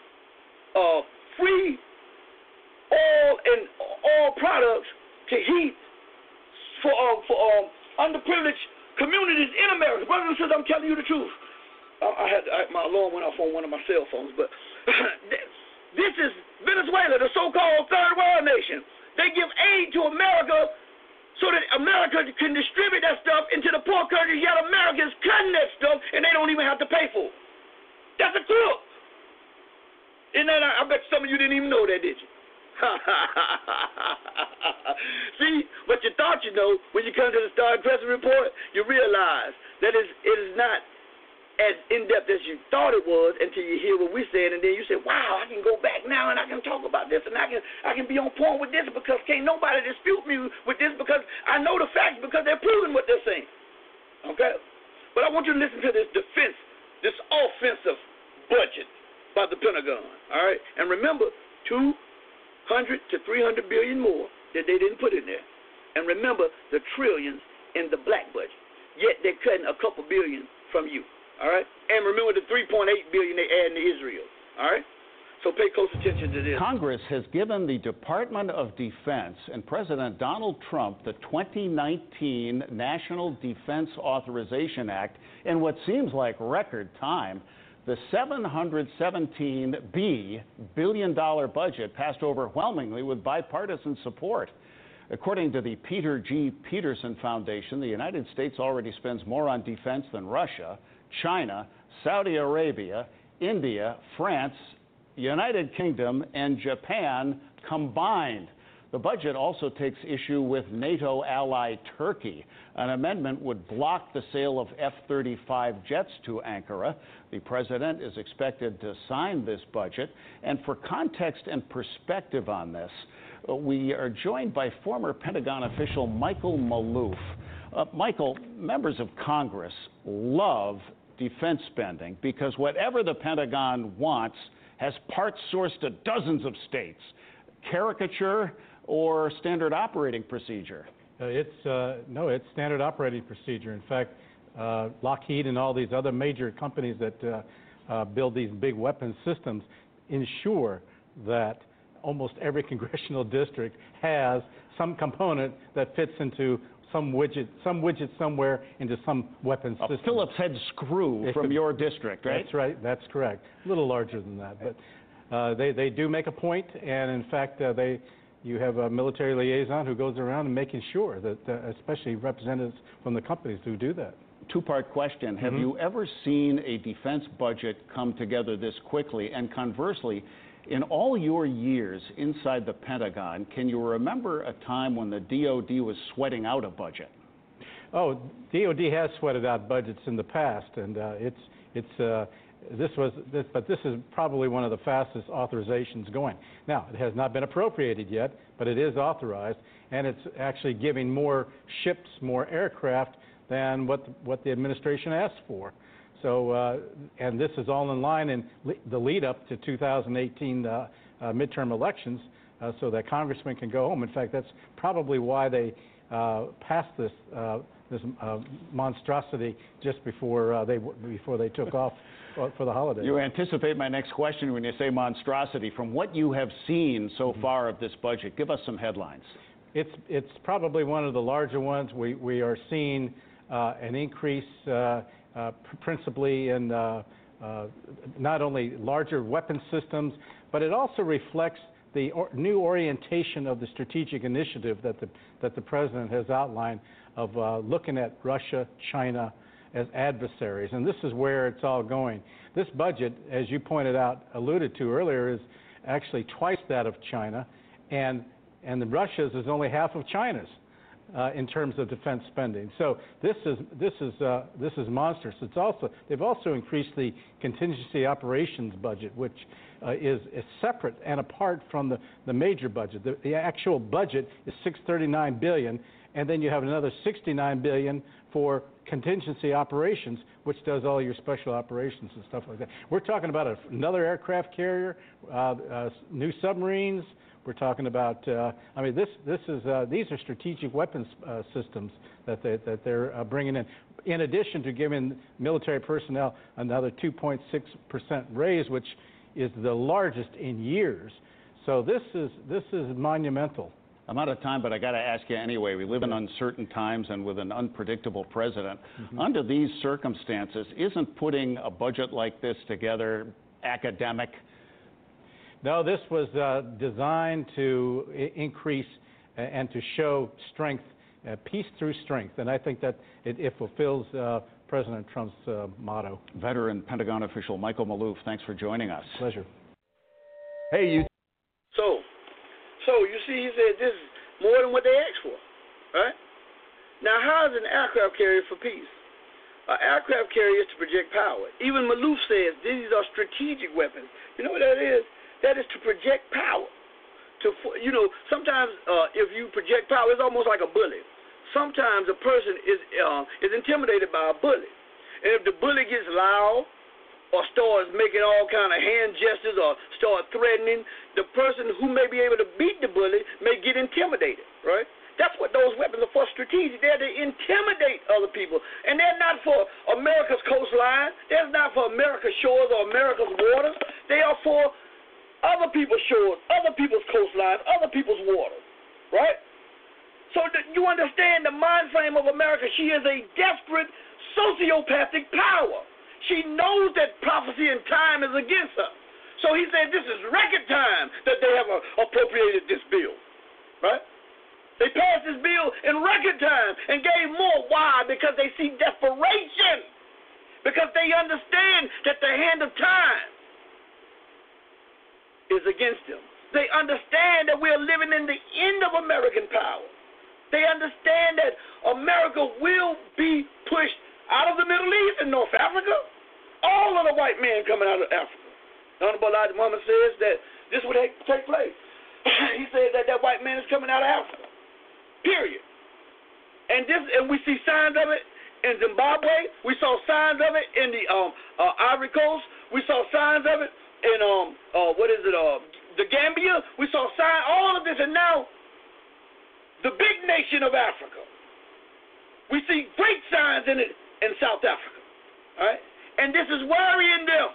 [SPEAKER 3] free oil and oil products to heat for underprivileged communities in America. Brothers and sisters, I'm telling you the truth. My alarm went off on one of my cell phones, but this is Venezuela, the so-called third world nation. They give aid to America so that America can distribute that stuff into the poor countries, yet America is cutting that stuff, and they don't even have to pay for it. That's a crook. And then I bet some of you didn't even know that, did you? See, but you thought you know when you come to the Star and Crescent Report, you realize that it is not as in-depth as you thought it was until you hear what we're saying, and then you say, wow, I can go back now and I can talk about this and I can be on point with this because can't nobody dispute me with this because I know the facts because they're proving what they're saying. Okay? But I want you to listen to this this offensive budget by the Pentagon. All right? And remember, 200 to 300 billion more that they didn't put in there. And remember the trillions in the black budget. Yet they're cutting a couple billion from you. All right? And remember the $3.8 billion they add to Israel. All right? So pay close attention to this.
[SPEAKER 5] Congress has given the Department of Defense and President Donald Trump the 2019 National Defense Authorization Act in what seems like record time. The $717 billion budget passed overwhelmingly with bipartisan support. According to the Peter G. Peterson Foundation, the United States already spends more on defense than Russia, China, Saudi Arabia, India, France, United Kingdom, and Japan combined. The budget also takes issue with NATO ally Turkey. An amendment would block the sale of F-35 jets to Ankara. The president is expected to sign this budget. And for context and perspective on this, we are joined by former Pentagon official Michael Maloof. Michael, members of Congress love defense spending because whatever the Pentagon wants has parts sourced to dozens of states. Caricature or standard operating procedure?
[SPEAKER 6] It's standard operating procedure. In fact, Lockheed and all these other major companies that build these big weapons systems ensure that almost every congressional district has some component that fits into some widget somewhere into some weapons system.
[SPEAKER 5] A Phillips head screw from your district, right?
[SPEAKER 6] That's right. That's correct. A little larger than that, but they do make a point, and in fact, you have a military liaison who goes around and making sure that, especially representatives from the companies who do that.
[SPEAKER 5] Two-part question. Have you ever seen a defense budget come together this quickly? And conversely, in all your years inside the Pentagon, can you remember a time when the DOD was sweating out a budget?
[SPEAKER 6] Oh, DOD has sweated out budgets in the past, and this is probably one of the fastest authorizations going. Now, it has not been appropriated yet, but it is authorized, and it's actually giving more ships, more aircraft than what the administration asked for. So, and this is all in line in the lead up to 2018 midterm elections, so that congressmen can go home. In fact, that's probably why they passed this monstrosity just before they took off for the holidays.
[SPEAKER 5] You anticipate my next question when you say monstrosity. From what you have seen so far of this budget, give us some headlines.
[SPEAKER 6] It's probably one of the larger ones. We are seeing an increase principally in not only larger weapon systems, but it also reflects the new orientation of the strategic initiative that the president has outlined of looking at Russia, China as adversaries. And this is where it's all going. This budget, as you pointed out, alluded to earlier, is actually twice that of China, and the Russia's is only half of China's. In terms of defense spending, so this is monstrous. They've also increased the contingency operations budget, which is separate and apart from the major budget. The actual budget is $639 billion, and then you have another $69 billion for contingency operations, which does all your special operations and stuff like that. We're talking about another aircraft carrier, new submarines. We're talking about, these are strategic weapons systems that they're bringing in. In addition to giving military personnel another 2.6% raise, which is the largest in years. So this is monumental.
[SPEAKER 5] I'm out of time, but I got to ask you anyway. We live in uncertain times and with an unpredictable president. Under these circumstances, isn't putting a budget like this together academic?
[SPEAKER 6] No, this was designed to increase and to show strength, peace through strength, and I think that it fulfills President Trump's motto.
[SPEAKER 5] Veteran Pentagon official Michael Maloof, thanks for joining us.
[SPEAKER 6] Pleasure.
[SPEAKER 2] Hey, you.
[SPEAKER 3] So you see, he said this is more than what they asked for, right? Now, how is an aircraft carrier for peace? An aircraft carrier is to project power. Even Maloof says these are strategic weapons. You know what that is? That is to project power. Sometimes if you project power, it's almost like a bully. Sometimes a person is intimidated by a bully. And if the bully gets loud or starts making all kind of hand gestures or start threatening, the person who may be able to beat the bully may get intimidated, right? That's what those weapons are for, strategic. They're to intimidate other people. And they're not for America's coastline. They're not for America's shores or America's waters. They are for other people's shores, other people's coastlines, other people's waters, right? So you understand the mind frame of America. She is a desperate sociopathic power. She knows that prophecy and time is against her. So he said this is record time that they have appropriated this bill, right? They passed this bill in record time and gave more. Why? Because they see desperation. Because they understand that the hand of time is against them. They understand that we are living in the end of American power. They understand that America will be pushed out of the Middle East and North Africa. All of the white men coming out of Africa. The Honorable Elijah Muhammad says that this would take place. He said that white man is coming out of Africa. Period. And we see signs of it in Zimbabwe. We saw signs of it in the Ivory Coast. We saw signs of it in the Gambia. We saw signs, all of this, and now the big nation of Africa. We see great signs in it in South Africa. All right? And this is worrying them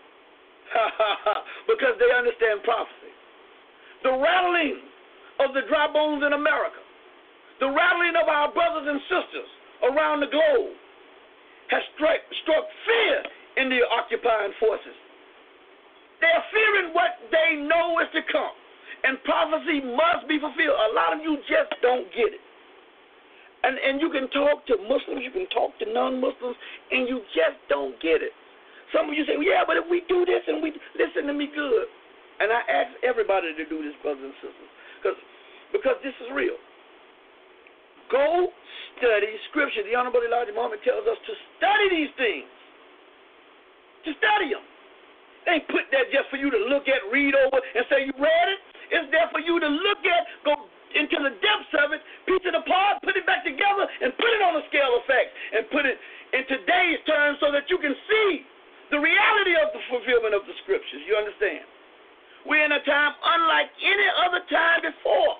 [SPEAKER 3] because they understand prophecy. The rattling of the dry bones in America, the rattling of our brothers and sisters around the globe has struck fear in the occupying forces. They are fearing what they know is to come, and prophecy must be fulfilled. A lot of you just don't get it. And you can talk to Muslims, you can talk to non-Muslims, and you just don't get it. Some of you say, well, yeah, but if we do this and we listen to me good. And I ask everybody to do this, brothers and sisters, because this is real. Go study Scripture. The Honorable Elijah Muhammad tells us to study these things. To study them. They ain't put that just for you to look at, read over, and say you read it. It's there for you to look at, go into the depths of it, piece it apart, put it back together, and put it on a scale of facts, and put it in today's terms so that you can see the reality of the fulfillment of the Scriptures. You understand? We're in a time unlike any other time before.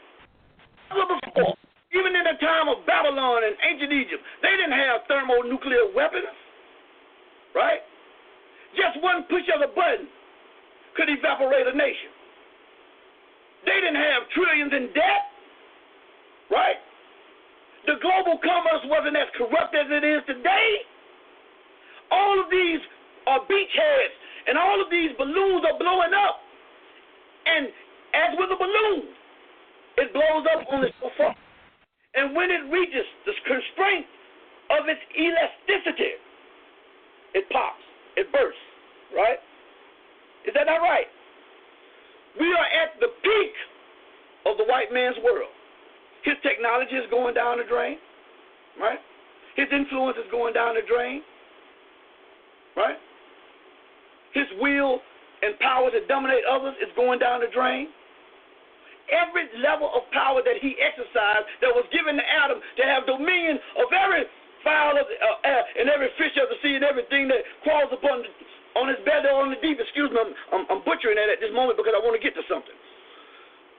[SPEAKER 3] Even in the time of Babylon and ancient Egypt, they didn't have thermonuclear weapons, right? Just one push of a button could evaporate a nation. They didn't have trillions in debt, right? The global commerce wasn't as corrupt as it is today. All of these are beachheads, and all of these balloons are blowing up. And as with a balloon, it blows up on its surface. And when it reaches the constraint of its elasticity, it pops, it bursts, right? Is that not right? We are at the peak of the white man's world. His technology is going down the drain, right? His influence is going down the drain, right? His will and power to dominate others is going down the drain. Every level of power that he exercised that was given to Adam to have dominion of every fowl of the air and every fish of the sea and everything that crawls upon on his belly or on the deep. Excuse me, I'm butchering that at this moment because I want to get to something.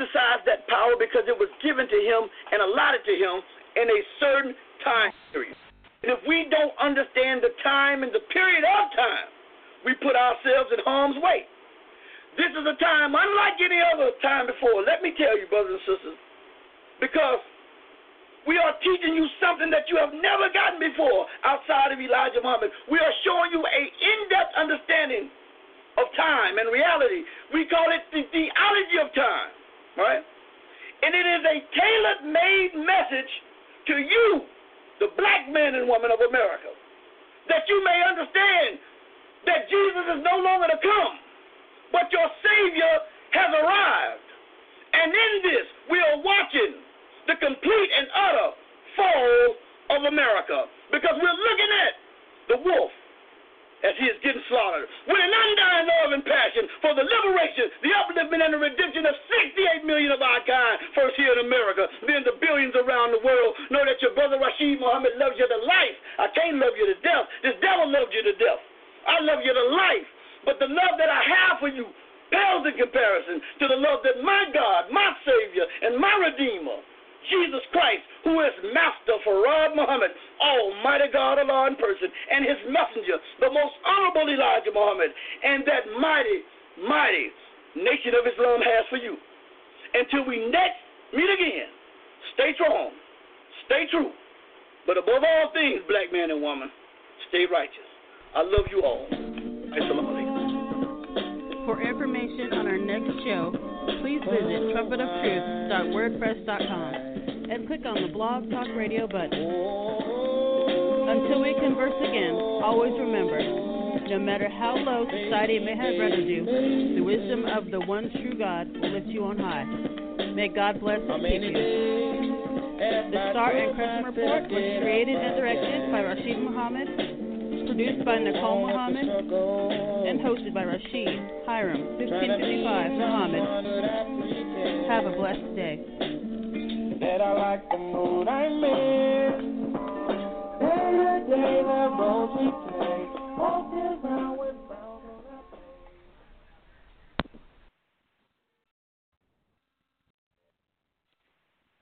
[SPEAKER 3] exercised that power because it was given to him and allotted to him in a certain time period. And if we don't understand the time and the period of time, we put ourselves in harm's way. This is a time unlike any other time before. Let me tell you, brothers and sisters, because we are teaching you something that you have never gotten before outside of Elijah Muhammad. We are showing you an in-depth understanding of time and reality. We call it the theology of time, right? And it is a tailor-made message to you, the black man and woman of America, that you may understand that Jesus is no longer to come, but your Savior has arrived. And in this, we are watching the complete and utter fall of America, because we're looking at the wolf as he is getting slaughtered with an undying love and passion for the liberation, the upliftment, and the redemption of 68 million of our kind, first here in America, then the billions around the world. Know that your brother Rashid Muhammad loves you to life. I can't love you to death. This devil loves you to death. I love you to life. But the love that I have for you pales in comparison to the love that my God, my Savior, and my Redeemer, Jesus Christ, who is Master Farad Muhammad, Almighty God, Allah in person, and his messenger, the most honorable Elijah Muhammad, and that mighty, mighty nation of Islam has for you. Until we next meet again, stay strong, stay true, but above all things, black man and woman, stay righteous. I love you all. Assalamu alaikum.
[SPEAKER 7] For information on our next show, please visit trumpetoftruth.wordpress.com and click on the Blog Talk Radio button. Until we converse again, always remember, no matter how low society may have rendered you, the wisdom of the one true God will lift you on high. May God bless and keep you. The Star and Crescent Report was created and directed by Rashid Muhammad, produced by Nicole Muhammad, and hosted by Rashid Hiram, 1555 Muhammad. Have a blessed day.
[SPEAKER 2] That I like the mood I'm in. Every day the roads we